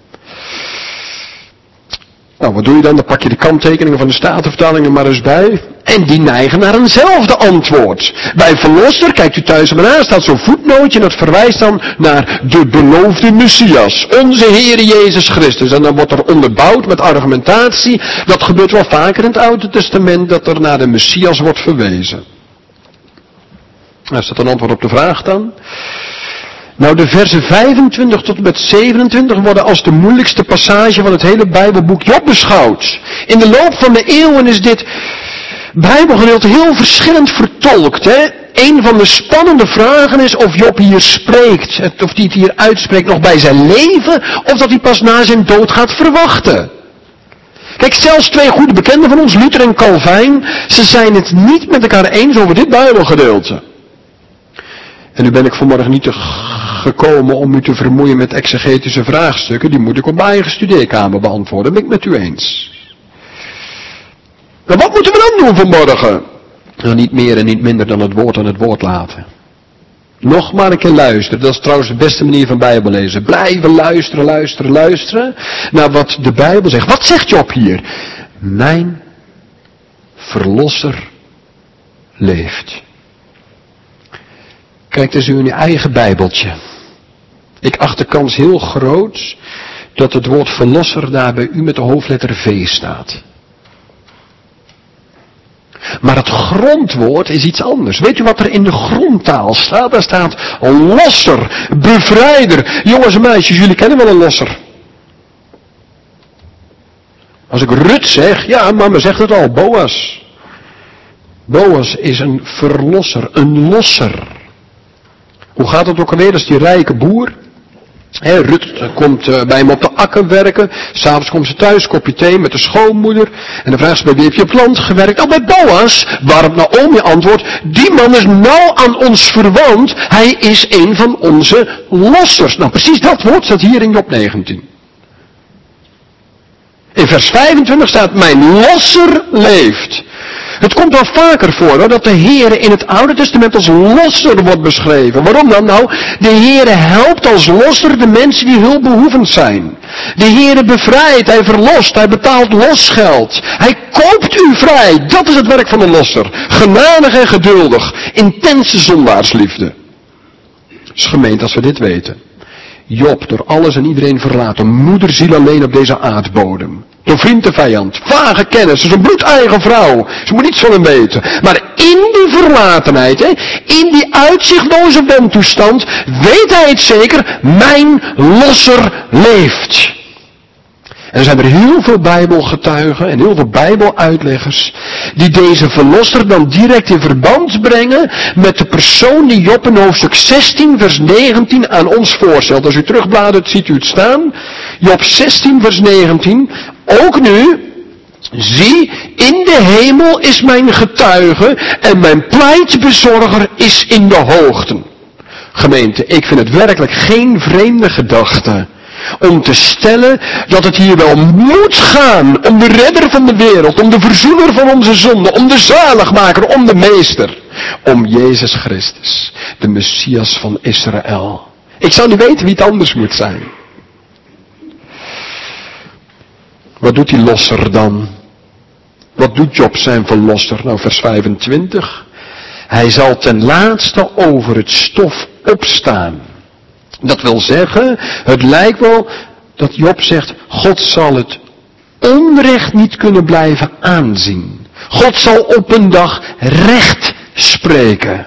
Nou, wat doe je dan? Dan pak je de kanttekeningen van de Statenvertalingen maar eens bij. En die neigen naar eenzelfde antwoord. Bij verlosser, kijkt u thuis maar aan, staat zo'n voetnootje en dat verwijst dan naar de beloofde Messias. Onze Heer Jezus Christus. En dan wordt er onderbouwd met argumentatie. Dat gebeurt wel vaker in het Oude Testament, dat er naar de Messias wordt verwezen. Nou, is dat een antwoord op de vraag dan? Nou, de versen 25 tot en met 27 worden als de moeilijkste passage van het hele Bijbelboek Job beschouwd. In de loop van de eeuwen is dit Bijbelgedeelte heel verschillend vertolkt. Hè? Een van de spannende vragen is of Job hier spreekt, of hij het hier uitspreekt nog bij zijn leven, of dat hij pas na zijn dood gaat verwachten. Kijk, zelfs twee goede bekenden van ons, Luther en Calvijn, ze zijn het niet met elkaar eens over dit Bijbelgedeelte. En nu ben ik vanmorgen niet gekomen om u te vermoeien met exegetische vraagstukken. Die moet ik op mijn eigen studeerkamer beantwoorden. Dat ben ik met u eens. Maar wat moeten we dan doen vanmorgen? Nou, niet meer en niet minder dan het woord aan het woord laten. Nog maar een keer luisteren. Dat is trouwens de beste manier van Bijbel lezen. Blijven luisteren naar wat de Bijbel zegt. Wat zegt Job hier? Mijn verlosser leeft. Kijk dus u in uw eigen Bijbeltje. Ik acht de kans heel groot dat het woord verlosser daar bij u met de hoofdletter V staat. Maar het grondwoord is iets anders. Weet u wat er in de grondtaal staat? Daar staat losser, bevrijder. Jongens en meisjes, jullie kennen wel een losser. Als ik Rut zeg, ja, mama zegt het al, Boas. Boas is een verlosser, een losser. Hoe gaat het ook alweer als die rijke boer? Rut komt bij hem op de akker werken. S'avonds komt ze thuis, kopje thee met de schoonmoeder. En dan vraagt ze bij wie heb je op het land gewerkt? Nou, bij Boas. Waarop Naomi antwoordt, die man is nauw aan ons verwant. Hij is een van onze lossers. Nou, precies dat woord staat hier in Job 19. In vers 25 staat, mijn losser leeft. Het komt wel vaker voor hoor, dat de Heere in het Oude Testament als losser wordt beschreven. Waarom dan? Nou, de Heere helpt als losser de mensen die hulpbehoevend zijn. De Heere bevrijdt, hij verlost, hij betaalt losgeld. Hij koopt u vrij. Dat is het werk van een losser. Genadig en geduldig. Intense zondaarsliefde. Dus gemeente, als we dit weten. Job, door alles en iedereen verlaten. Moederziel alleen op deze aardbodem. Door vriend en vijand. Vage kennis. Zijn bloedeigen vrouw. Ze moet niets van hem weten. Maar in die verlatenheid. In die uitzichtloze wantoestand. Weet hij het zeker. Mijn losser leeft. En er zijn er heel veel Bijbelgetuigen en heel veel Bijbeluitleggers die deze verlosser dan direct in verband brengen met de persoon die Job in hoofdstuk 16 vers 19 aan ons voorstelt. Als u terugbladert ziet u het staan. Job 16 vers 19. Ook nu, zie, in de hemel is mijn getuige en mijn pleitbezorger is in de hoogten. Gemeente, ik vind het werkelijk geen vreemde gedachte om te stellen dat het hier wel moet gaan om de redder van de wereld, om de verzoener van onze zonde, om de zaligmaker, om de meester. Om Jezus Christus, de Messias van Israël. Ik zou niet weten wie het anders moet zijn. Wat doet die losser dan? Wat doet Job zijn verlosser? Nou, vers 25. Hij zal ten laatste over het stof opstaan. Dat wil zeggen, het lijkt wel dat Job zegt, God zal het onrecht niet kunnen blijven aanzien. God zal op een dag recht spreken.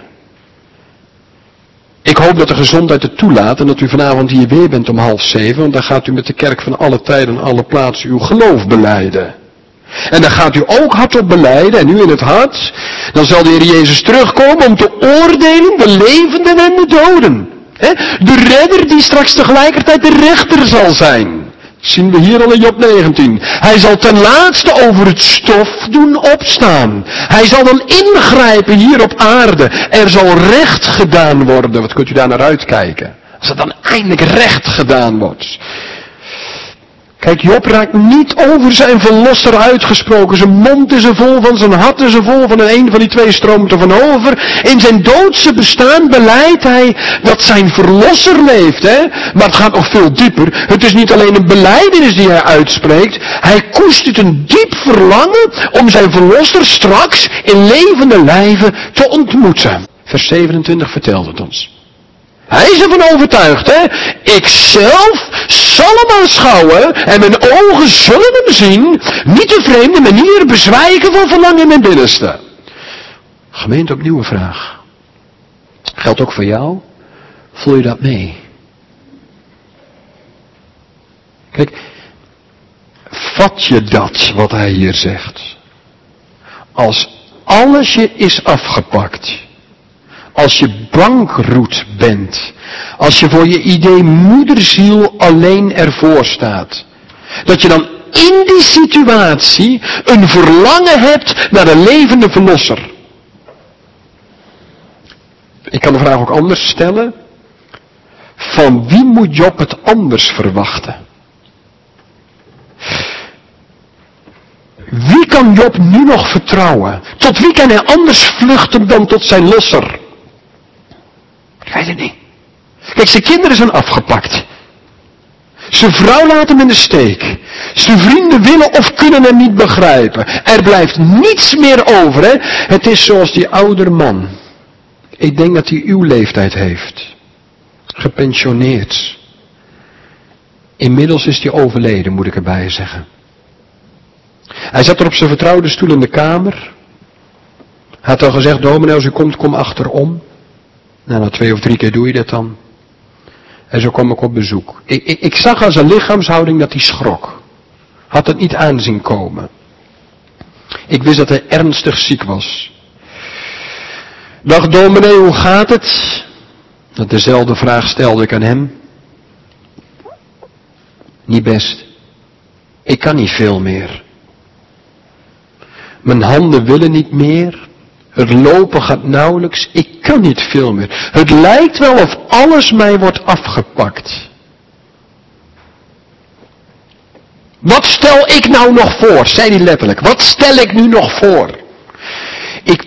Ik hoop dat de gezondheid het toelaat en dat u vanavond hier weer bent om 6:30, want dan gaat u met de kerk van alle tijden en alle plaatsen uw geloof belijden. En dan gaat u ook hardop belijden, en u in het hart, dan zal de Heer Jezus terugkomen om te oordelen de levenden en de doden. De redder die straks tegelijkertijd de rechter zal zijn. Dat zien we hier al in Job 19. Hij zal ten laatste over het stof doen opstaan. Hij zal dan ingrijpen hier op aarde. Er zal recht gedaan worden. Wat kunt u daar naar uitkijken? Als er dan eindelijk recht gedaan wordt. Kijk, Job raakt niet over zijn verlosser uitgesproken. Zijn mond is er vol van, zijn hart is er vol van en een van die twee stroomt er van over. In zijn doodse bestaan belijdt hij dat zijn verlosser leeft. Maar het gaat nog veel dieper. Het is niet alleen een belijdenis die hij uitspreekt. Hij koestert een diep verlangen om zijn verlosser straks in levende lijven te ontmoeten. Vers 27 vertelt het ons. Hij is ervan overtuigd, Ik zelf zal hem aanschouwen en mijn ogen zullen hem zien. Niet de vreemde manier bezwijken van verlangen in mijn binnenste. Gemeente, opnieuw een vraag. Geldt ook voor jou? Voel je dat mee? Kijk, vat je dat wat hij hier zegt? Als alles je is afgepakt. Als je bankroet bent. Als je voor je idee moederziel alleen ervoor staat. Dat je dan in die situatie een verlangen hebt naar een levende verlosser. Ik kan de vraag ook anders stellen. Van wie moet Job het anders verwachten? Wie kan Job nu nog vertrouwen? Tot wie kan hij anders vluchten dan tot zijn losser? Ik weet het niet. Kijk, zijn kinderen zijn afgepakt. Zijn vrouw laat hem in de steek. Zijn vrienden willen of kunnen hem niet begrijpen. Er blijft niets meer over, Het is zoals die oudere man. Ik denk dat hij uw leeftijd heeft. Gepensioneerd. Inmiddels is hij overleden, moet ik erbij zeggen. Hij zat er op zijn vertrouwde stoel in de kamer. Hij had al gezegd, dominee, als u komt, kom achterom. Nou, na 2 of 3 keer doe je dat dan. En zo kom ik op bezoek. Ik zag aan zijn lichaamshouding dat hij schrok. Had het niet aanzien komen. Ik wist dat hij ernstig ziek was. Dag dominee, hoe gaat het? Dat dezelfde vraag stelde ik aan hem. Niet best. Ik kan niet veel meer. Mijn handen willen niet meer. Het lopen gaat nauwelijks. Ik kan niet veel meer. Het lijkt wel of alles mij wordt afgepakt. Wat stel ik nou nog voor? Zei hij letterlijk. Wat stel ik nu nog voor? Ik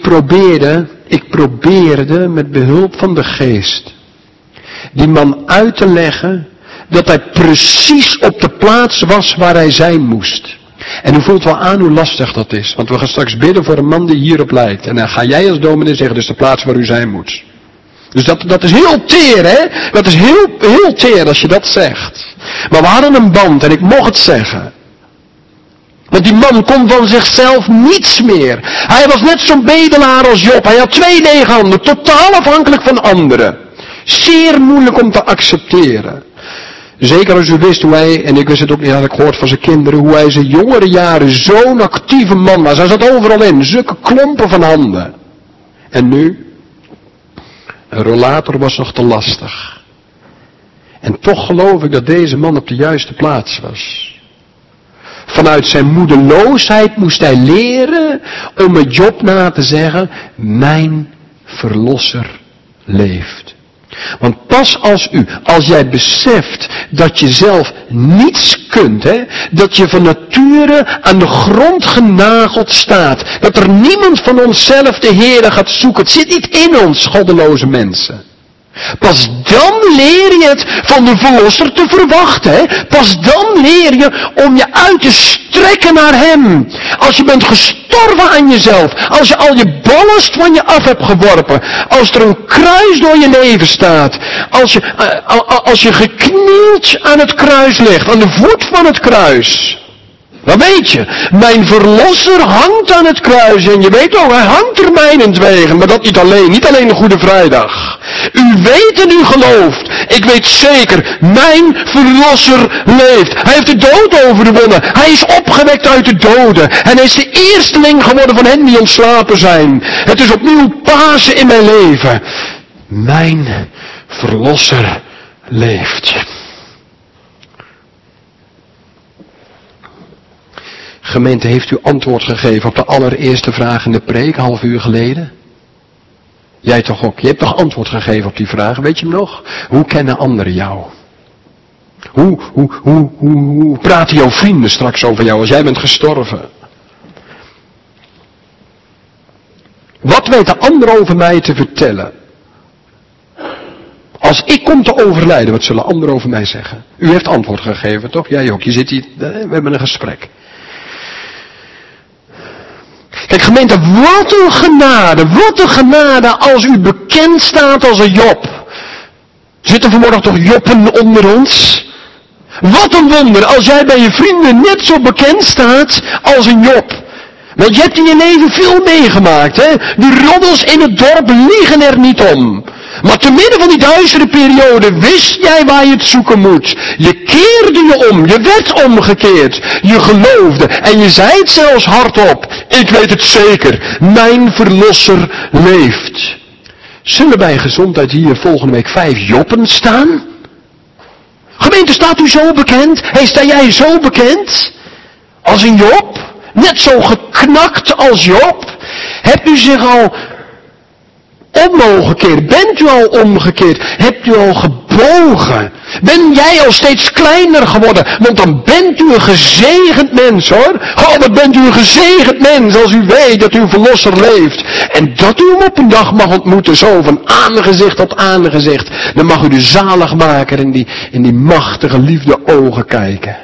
probeerde met behulp van de geest die man uit te leggen dat hij precies op de plaats was waar hij zijn moest. En u voelt wel aan hoe lastig dat is. Want we gaan straks bidden voor een man die hierop lijkt. En dan ga jij als dominee zeggen, dat is de plaats waar u zijn moet. Dus dat is heel teer, hè? Dat is heel teer als je dat zegt. Maar we hadden een band en ik mocht het zeggen. Want die man kon van zichzelf niets meer. Hij was net zo'n bedelaar als Job. Hij had 2 lege handen, totaal afhankelijk van anderen. Zeer moeilijk om te accepteren. Zeker als u wist hoe hij, en ik wist het ook niet, had ik gehoord van zijn kinderen, hoe hij zijn jongere jaren zo'n actieve man was. Hij zat overal in, zulke klompen van handen. En nu? Een rollator was nog te lastig. En toch geloof ik dat deze man op de juiste plaats was. Vanuit zijn moedeloosheid moest hij leren om met Job na te zeggen, mijn verlosser leeft. Want pas als jij beseft dat je zelf niets kunt, hè, dat je van nature aan de grond genageld staat, dat er niemand van onszelf de Heere gaat zoeken, het zit niet in ons, goddeloze mensen. Pas dan leer je het van de verlosser te verwachten. Hè? Pas dan leer je om je uit te strekken naar hem. Als je bent gestorven aan jezelf. Als je al je ballast van je af hebt geworpen. Als er een kruis door je leven staat. Als je geknield aan het kruis ligt. Aan de voet van het kruis. Dan weet je, mijn verlosser hangt aan het kruis. En je weet ook, hij hangt er mijnentwege. Maar dat niet alleen de Goede Vrijdag. U weet en u gelooft. Ik weet zeker, mijn verlosser leeft. Hij heeft de dood overwonnen. Hij is opgewekt uit de doden. En hij is de eersteling geworden van hen die ontslapen zijn. Het is opnieuw Pasen in mijn leven. Mijn verlosser leeft. Gemeente, heeft u antwoord gegeven op de allereerste vraag in de preek, 30 minuten geleden? Jij toch ook? Je hebt toch antwoord gegeven op die vraag, weet je hem nog? Hoe kennen anderen jou? Hoe praten jouw vrienden straks over jou als jij bent gestorven? Wat weten anderen over mij te vertellen? Als ik kom te overlijden, wat zullen anderen over mij zeggen? U heeft antwoord gegeven, toch? Jij ook. Je zit hier, we hebben een gesprek. Kijk gemeente, wat een genade als u bekend staat als een Job. Zitten vanmorgen toch Jobben onder ons? Wat een wonder als jij bij je vrienden net zo bekend staat als een Job. Want je hebt in je leven veel meegemaakt, hè? De roddels in het dorp liegen er niet om. Maar te midden van die duistere periode wist jij waar je het zoeken moet. Je keerde je om, je werd omgekeerd. Je geloofde en je zei het zelfs hardop. Ik weet het zeker, mijn verlosser leeft. Zullen bij gezondheid hier volgende week 5 Jobben staan? Gemeente, staat u zo bekend? Sta jij zo bekend? Als een Job? Net zo geknakt als Job? Hebt u zich al omgekeerd? Bent u al omgekeerd? Hebt u al gebogen? Ben jij al steeds kleiner geworden? Want dan bent u een gezegend mens, hoor. Oh, dan bent u een gezegend mens als u weet dat uw verlosser leeft. En dat u hem op een dag mag ontmoeten, zo van aangezicht tot aangezicht. Dan mag u de zaligmaker in die machtige liefde ogen kijken.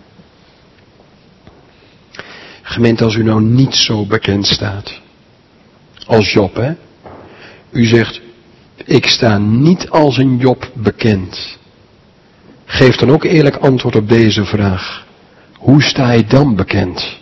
Gemeente, als u nou niet zo bekend staat als Job, hè. U zegt, ik sta niet als een Job bekend. Geef dan ook eerlijk antwoord op deze vraag. Hoe sta je dan bekend?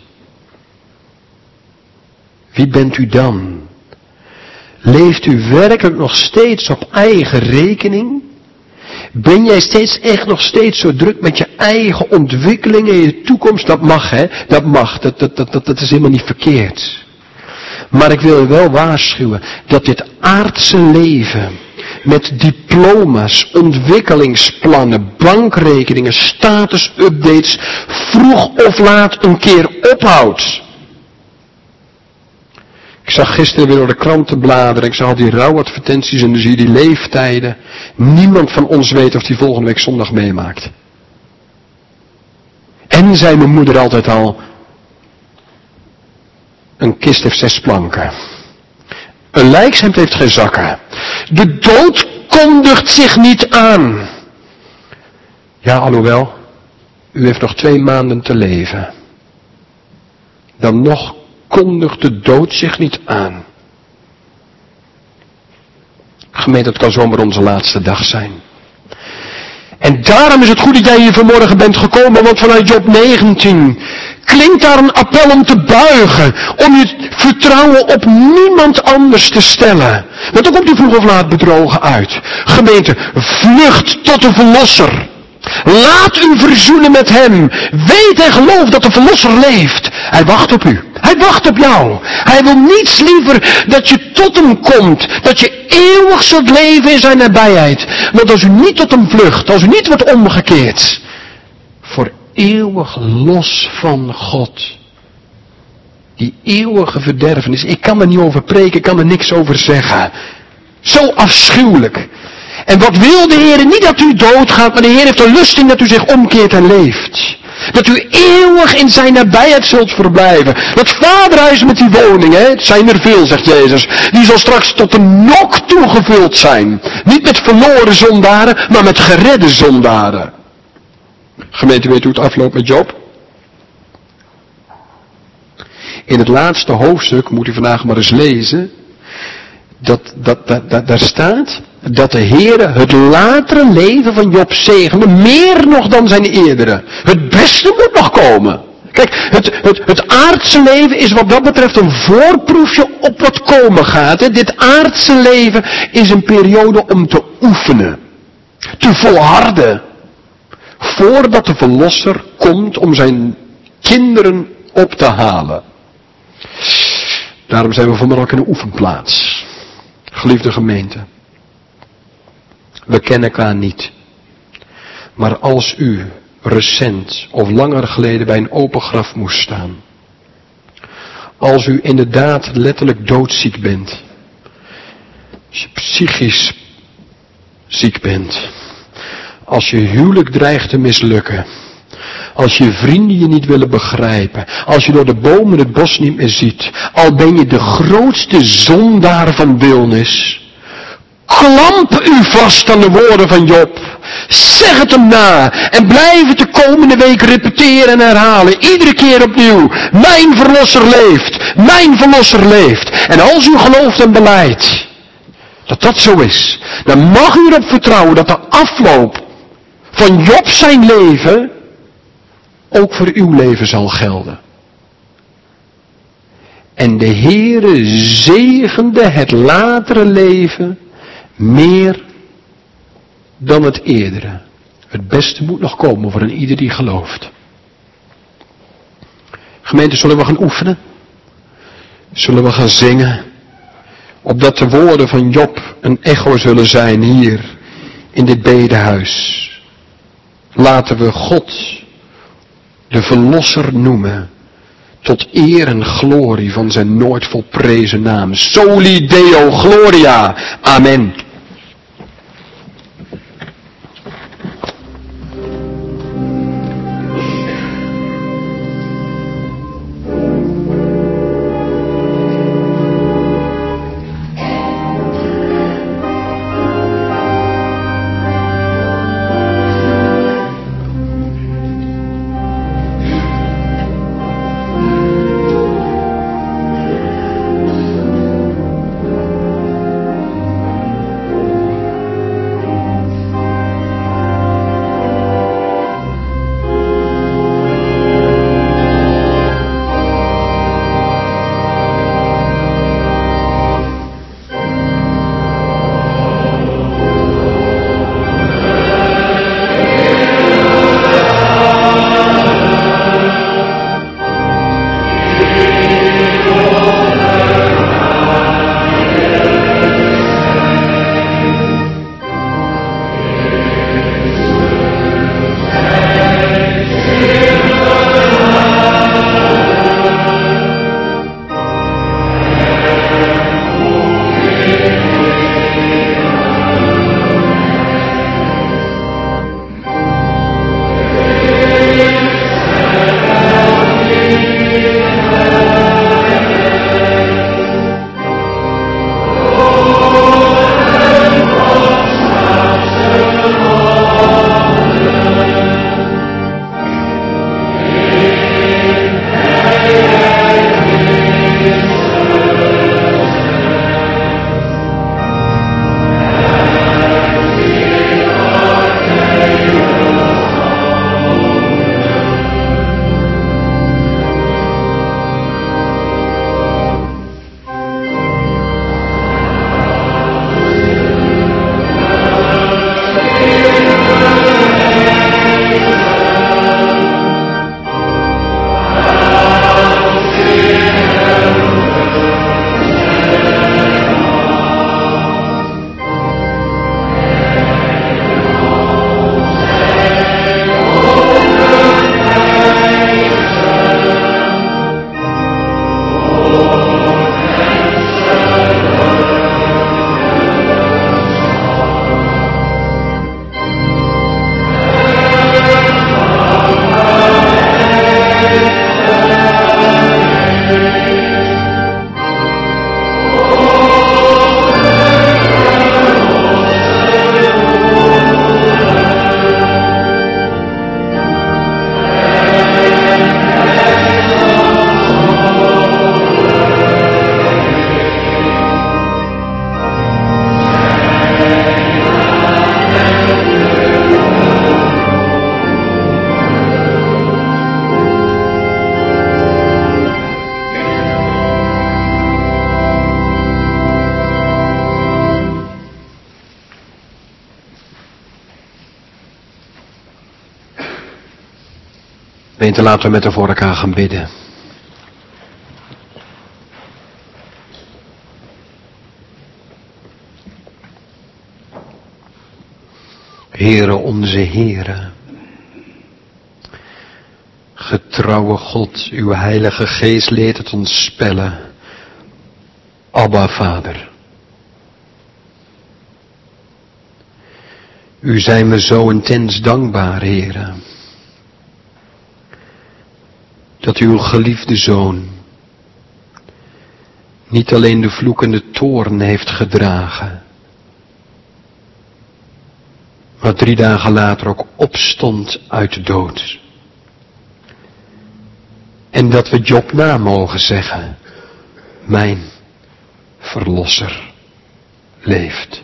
Wie bent u dan? Leeft u werkelijk nog steeds op eigen rekening? Ben jij echt nog steeds zo druk met je eigen ontwikkeling en je toekomst? Dat mag, hè? Dat mag. Dat is helemaal niet verkeerd. Maar ik wil je wel waarschuwen dat dit aardse leven met diploma's, ontwikkelingsplannen, bankrekeningen, status-updates vroeg of laat een keer ophoudt. Ik zag gisteren weer door de kranten bladeren, ik zag al die rouwadvertenties en dan zie je die leeftijden. Niemand van ons weet of die volgende week zondag meemaakt. En zei mijn moeder altijd al, een kist heeft 6 planken. Een lijkschemd heeft geen zakken. De dood kondigt zich niet aan. Ja, alhoewel, u heeft nog 2 maanden te leven. Dan nog kondigt de dood zich niet aan. Gemeente, het kan zomaar onze laatste dag zijn. En daarom is het goed dat jij hier vanmorgen bent gekomen, want vanuit Job 19 klinkt daar een appel om te buigen, om je vertrouwen op niemand anders te stellen. Want dan komt u vroeg of laat bedrogen uit. Gemeente, vlucht tot de Verlosser. Laat u verzoenen met hem. Weet en geloof dat de Verlosser leeft. Hij wacht op u. Hij wacht op jou. Hij wil niets liever dat je tot hem komt. Dat je eeuwig zult leven in zijn nabijheid. Want als u niet tot hem vlucht, als u niet wordt omgekeerd, voor eeuwig los van God. Die eeuwige verderfenis. Ik kan er niet over preken, ik kan er niks over zeggen. Zo afschuwelijk. En wat wil de Heer? Niet dat u doodgaat, maar de Heer heeft een lust in dat u zich omkeert en leeft. Dat u eeuwig in zijn nabijheid zult verblijven. Dat vaderhuis met die woningen, het zijn er veel, zegt Jezus, die zal straks tot de nok toegevuld zijn. Niet met verloren zondaren, maar met geredde zondaren. Gemeente, weet u hoe het afloopt met Job? In het laatste hoofdstuk, moet u vandaag maar eens lezen, daar staat dat de Heere het latere leven van Job zegende, meer nog dan zijn eerdere. Het beste moet nog komen. Kijk, het aardse leven is wat dat betreft een voorproefje op wat komen gaat. Hè. Dit aardse leven is een periode om te oefenen, te volharden, voordat de Verlosser komt om zijn kinderen op te halen. Daarom zijn we vanmorgen in een oefenplaats. Geliefde gemeente. We kennen elkaar niet. Maar als u recent of langer geleden bij een open graf moest staan. Als u inderdaad letterlijk doodziek bent. Als je psychisch ziek bent. Als je huwelijk dreigt te mislukken. Als je vrienden je niet willen begrijpen. Als je door de bomen het bos niet meer ziet. Al ben je de grootste zondaar van deelnis. Klamp u vast aan de woorden van Job. Zeg het hem na. En blijf het de komende week repeteren en herhalen. Iedere keer opnieuw. Mijn Verlosser leeft. Mijn Verlosser leeft. En als u gelooft en belijdt dat dat zo is, dan mag u erop vertrouwen dat de afloop van Job zijn leven ook voor uw leven zal gelden. En de Heere zegende het latere leven meer dan het eerdere. Het beste moet nog komen voor een ieder die gelooft. Gemeente, zullen we gaan oefenen? Zullen we gaan zingen? Opdat de woorden van Job een echo zullen zijn hier in dit bedehuis. Laten we God de Verlosser noemen, tot eer en glorie van zijn nooit volprezen naam. Soli Deo Gloria. Amen. Gemeente, laten we met de voor elkaar gaan bidden. Heere onze Heere, getrouwe God, uw Heilige Geest leert het ons spellen. Abba, Vader. U zijn we zo intens dankbaar, Heere, dat uw geliefde Zoon niet alleen de vloekende toorn heeft gedragen, maar 3 dagen later ook opstond uit de dood. En dat we Job na mogen zeggen, mijn Verlosser leeft.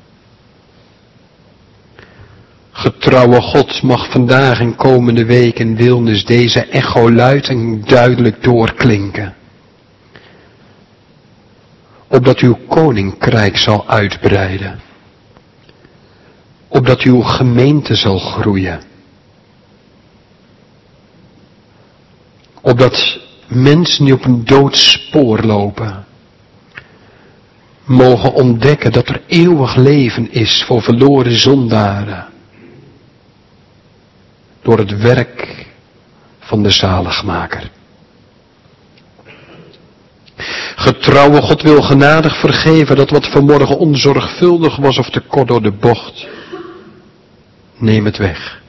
Getrouwe God, mag vandaag en komende week in Wilnis deze echo luid en duidelijk doorklinken. Opdat uw koninkrijk zal uitbreiden. Opdat uw gemeente zal groeien. Opdat mensen die op een doodspoor lopen, mogen ontdekken dat er eeuwig leven is voor verloren zondaren. Door het werk van de zaligmaker. Getrouwe God wil genadig vergeven dat wat vanmorgen onzorgvuldig was of te kort door de bocht. Neem het weg.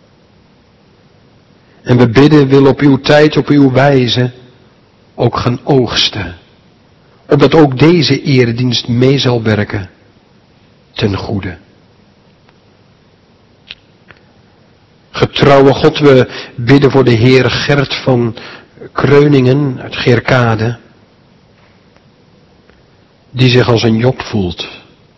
En we bidden, wil op uw tijd, op uw wijze ook gaan oogsten. Opdat ook deze eredienst mee zal werken ten goede. Getrouwe God, we bidden voor de Heer Gert van Kreuningen uit Geerkade, die zich als een Job voelt.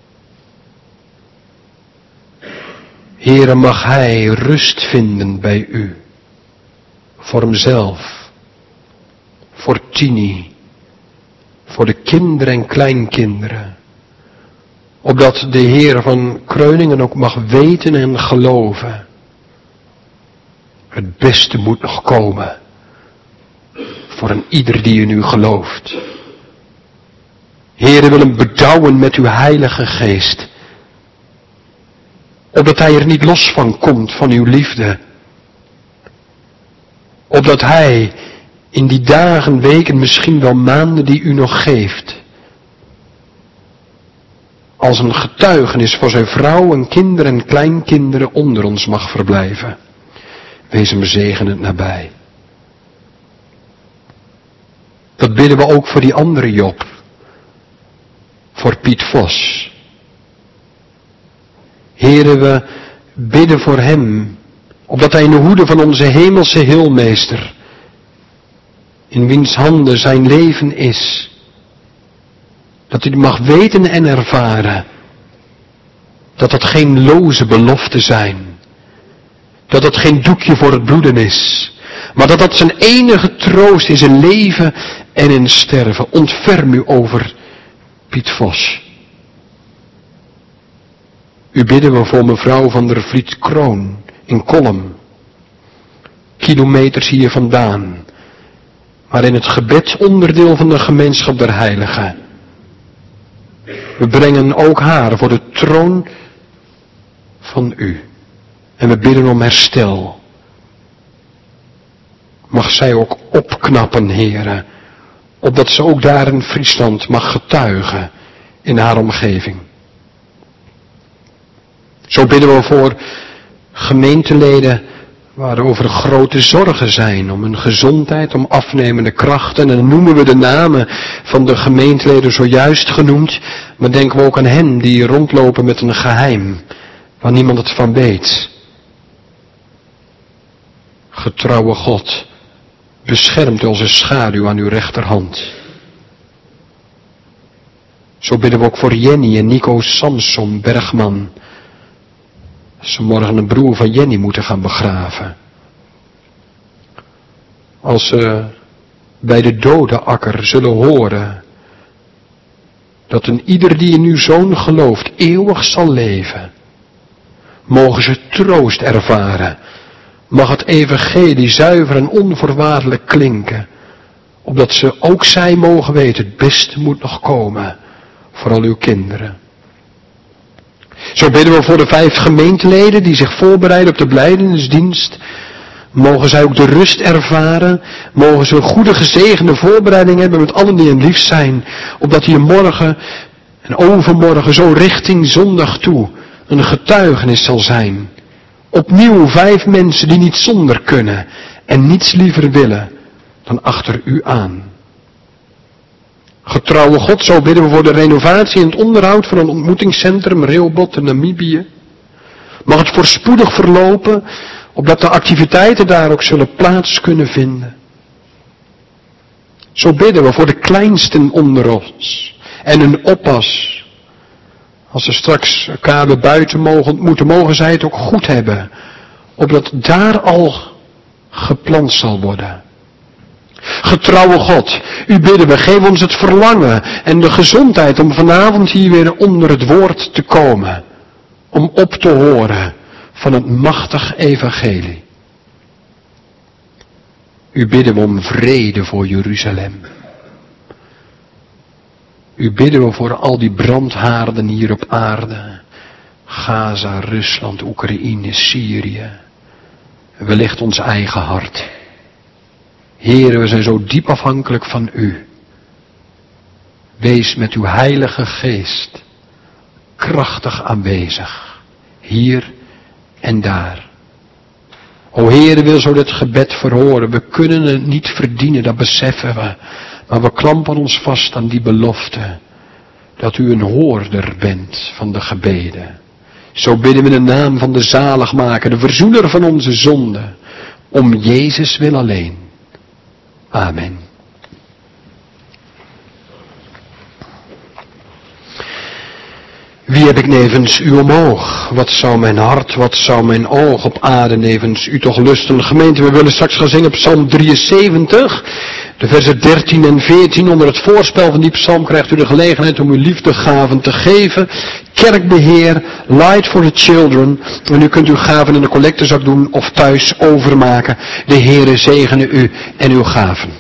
Heere, mag hij rust vinden bij u, voor hemzelf, voor Tini, voor de kinderen en kleinkinderen, opdat de Heer van Kreuningen ook mag weten en geloven. Het beste moet nog komen voor een ieder die in u gelooft. Heere, wil hem bedouwen met uw Heilige Geest, opdat hij er niet los van komt van uw liefde. Opdat hij in die dagen, weken, misschien wel maanden die u nog geeft, als een getuigenis voor zijn vrouw en kinderen en kleinkinderen onder ons mag verblijven. Wees hem zegenend nabij. Dat bidden we ook voor die andere Job. Voor Piet Vos. Heere, we bidden voor hem, opdat hij in de hoede van onze hemelse Heelmeester, in wiens handen zijn leven is, dat hij mag weten en ervaren, dat dat geen loze beloften zijn, dat dat geen doekje voor het bloeden is, maar dat dat zijn enige troost is in leven en in sterven. Ontferm u over Piet Vos. U bidden we voor mevrouw van der Vliet Kroon in Kolm, kilometers hier vandaan, maar in het gebed onderdeel van de gemeenschap der heiligen. We brengen ook haar voor de troon van u. En we bidden om herstel. Mag zij ook opknappen, Heere, opdat ze ook daar in Friesland mag getuigen in haar omgeving. Zo bidden we voor gemeenteleden waarover grote zorgen zijn om hun gezondheid, om afnemende krachten. En dan noemen we de namen van de gemeenteleden zojuist genoemd, maar denken we ook aan hen die rondlopen met een geheim, waar niemand het van weet. Getrouwe God, beschermt onze schaduw aan uw rechterhand. Zo bidden we ook voor Jenny en Nico Samson Bergman. Ze morgen een broer van Jenny moeten gaan begraven. Als ze bij de dodenakker zullen horen dat een ieder die in uw Zoon gelooft eeuwig zal leven, mogen ze troost ervaren Mag het evangelie zuiver en onvoorwaardelijk klinken, opdat ze ook zij mogen weten, het beste moet nog komen voor al uw kinderen. Zo bidden we voor de 5 gemeenteleden die zich voorbereiden op de belijdenisdienst. Mogen zij ook de rust ervaren, mogen ze een goede gezegende voorbereiding hebben met allen die hen lief zijn, opdat hier morgen en overmorgen zo richting zondag toe een getuigenis zal zijn. Opnieuw 5 mensen die niet zonder kunnen en niets liever willen dan achter u aan. Getrouwe God, zo bidden we voor de renovatie en het onderhoud van een ontmoetingscentrum Rehoboth in Namibië. Mag het voorspoedig verlopen, opdat de activiteiten daar ook zullen plaats kunnen vinden. Zo bidden we voor de kleinsten onder ons en hun oppas. Als ze straks elkaar weer buiten mogen ontmoeten, mogen zij het ook goed hebben, opdat daar al geplant zal worden. Getrouwe God, u bidden we, geef ons het verlangen en de gezondheid om vanavond hier weer onder het woord te komen. Om op te horen van het machtig evangelie. U bidden we om vrede voor Jeruzalem. U bidden we voor al die brandhaarden hier op aarde. Gaza, Rusland, Oekraïne, Syrië. Wellicht ons eigen hart. Heere, we zijn zo diep afhankelijk van u. Wees met uw heilige geest krachtig aanwezig. Hier en daar. O Heere, wil zo dit gebed verhoren. We kunnen het niet verdienen, dat beseffen we. Maar we klampen ons vast aan die belofte. Dat u een hoorder bent van de gebeden. Zo bidden we in de naam van de zaligmaker, de verzoener van onze zonden. Om Jezus wil alleen. Amen. Wie heb ik nevens u omhoog? Wat zou mijn hart, wat zou mijn oog op aarde nevens u toch lusten? Gemeente, we willen straks gaan zingen Psalm 73. De versen 13 en 14. Onder het voorspel van die psalm krijgt u de gelegenheid om uw liefdegaven te geven. Kerkbeheer, Light for the Children. En u kunt uw gaven in de collectezak doen of thuis overmaken. De Heere zegene u en uw gaven.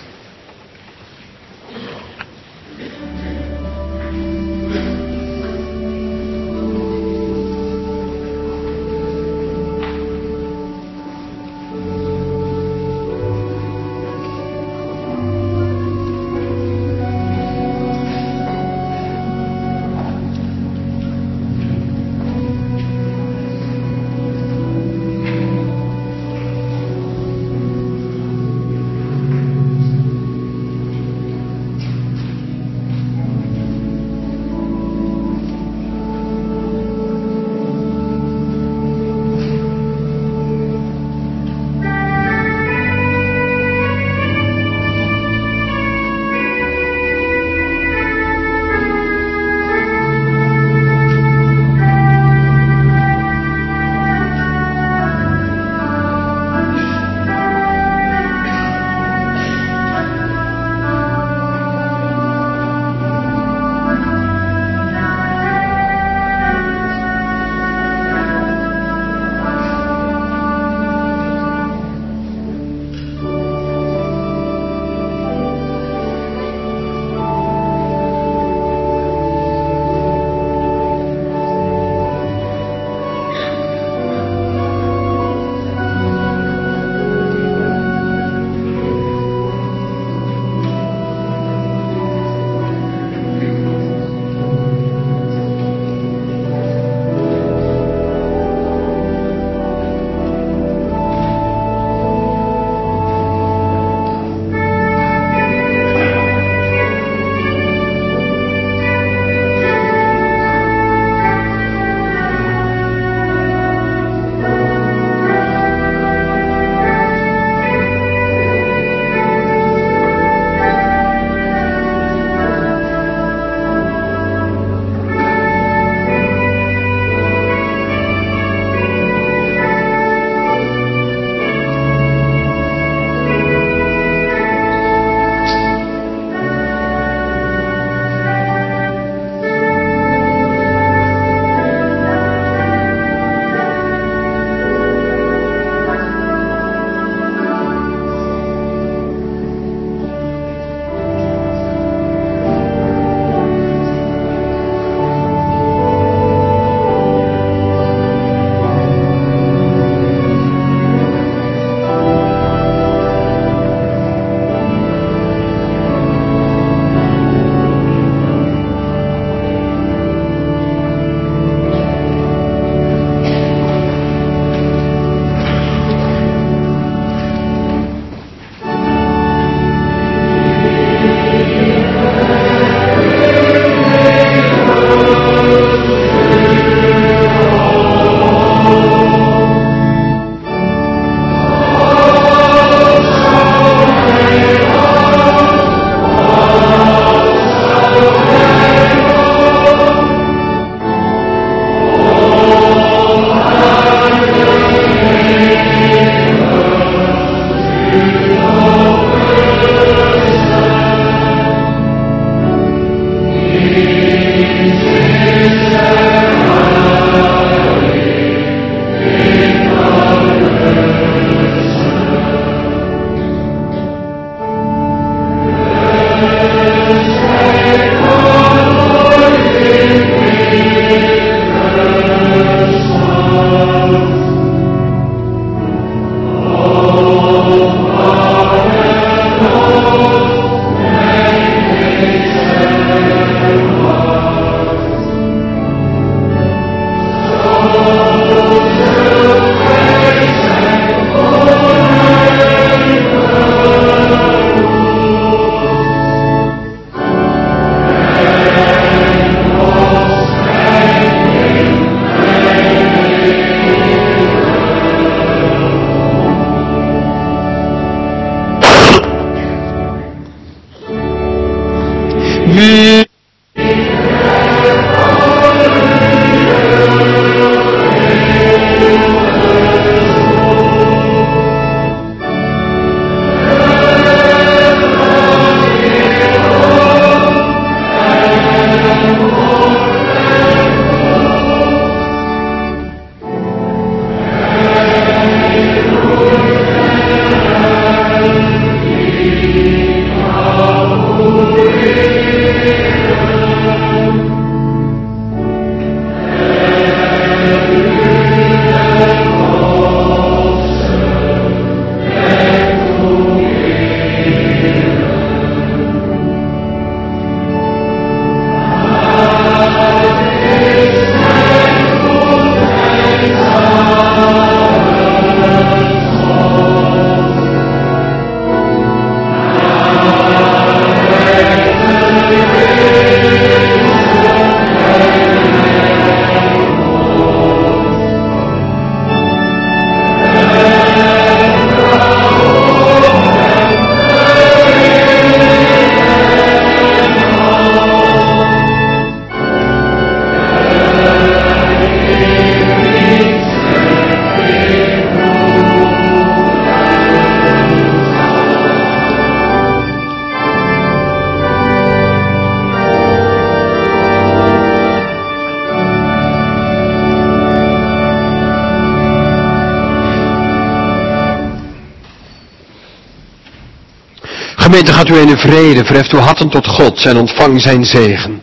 Gemeente, gaat u in vrede, verheft uw harten tot God en ontvang zijn zegen.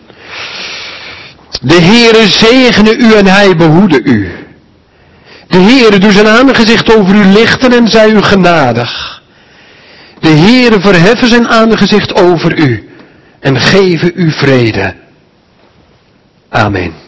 De Heere zegene u en hij behoede u. De Heere doe zijn aangezicht over u lichten en zij u genadig. De Heere verheffen zijn aangezicht over u en geven u vrede. Amen.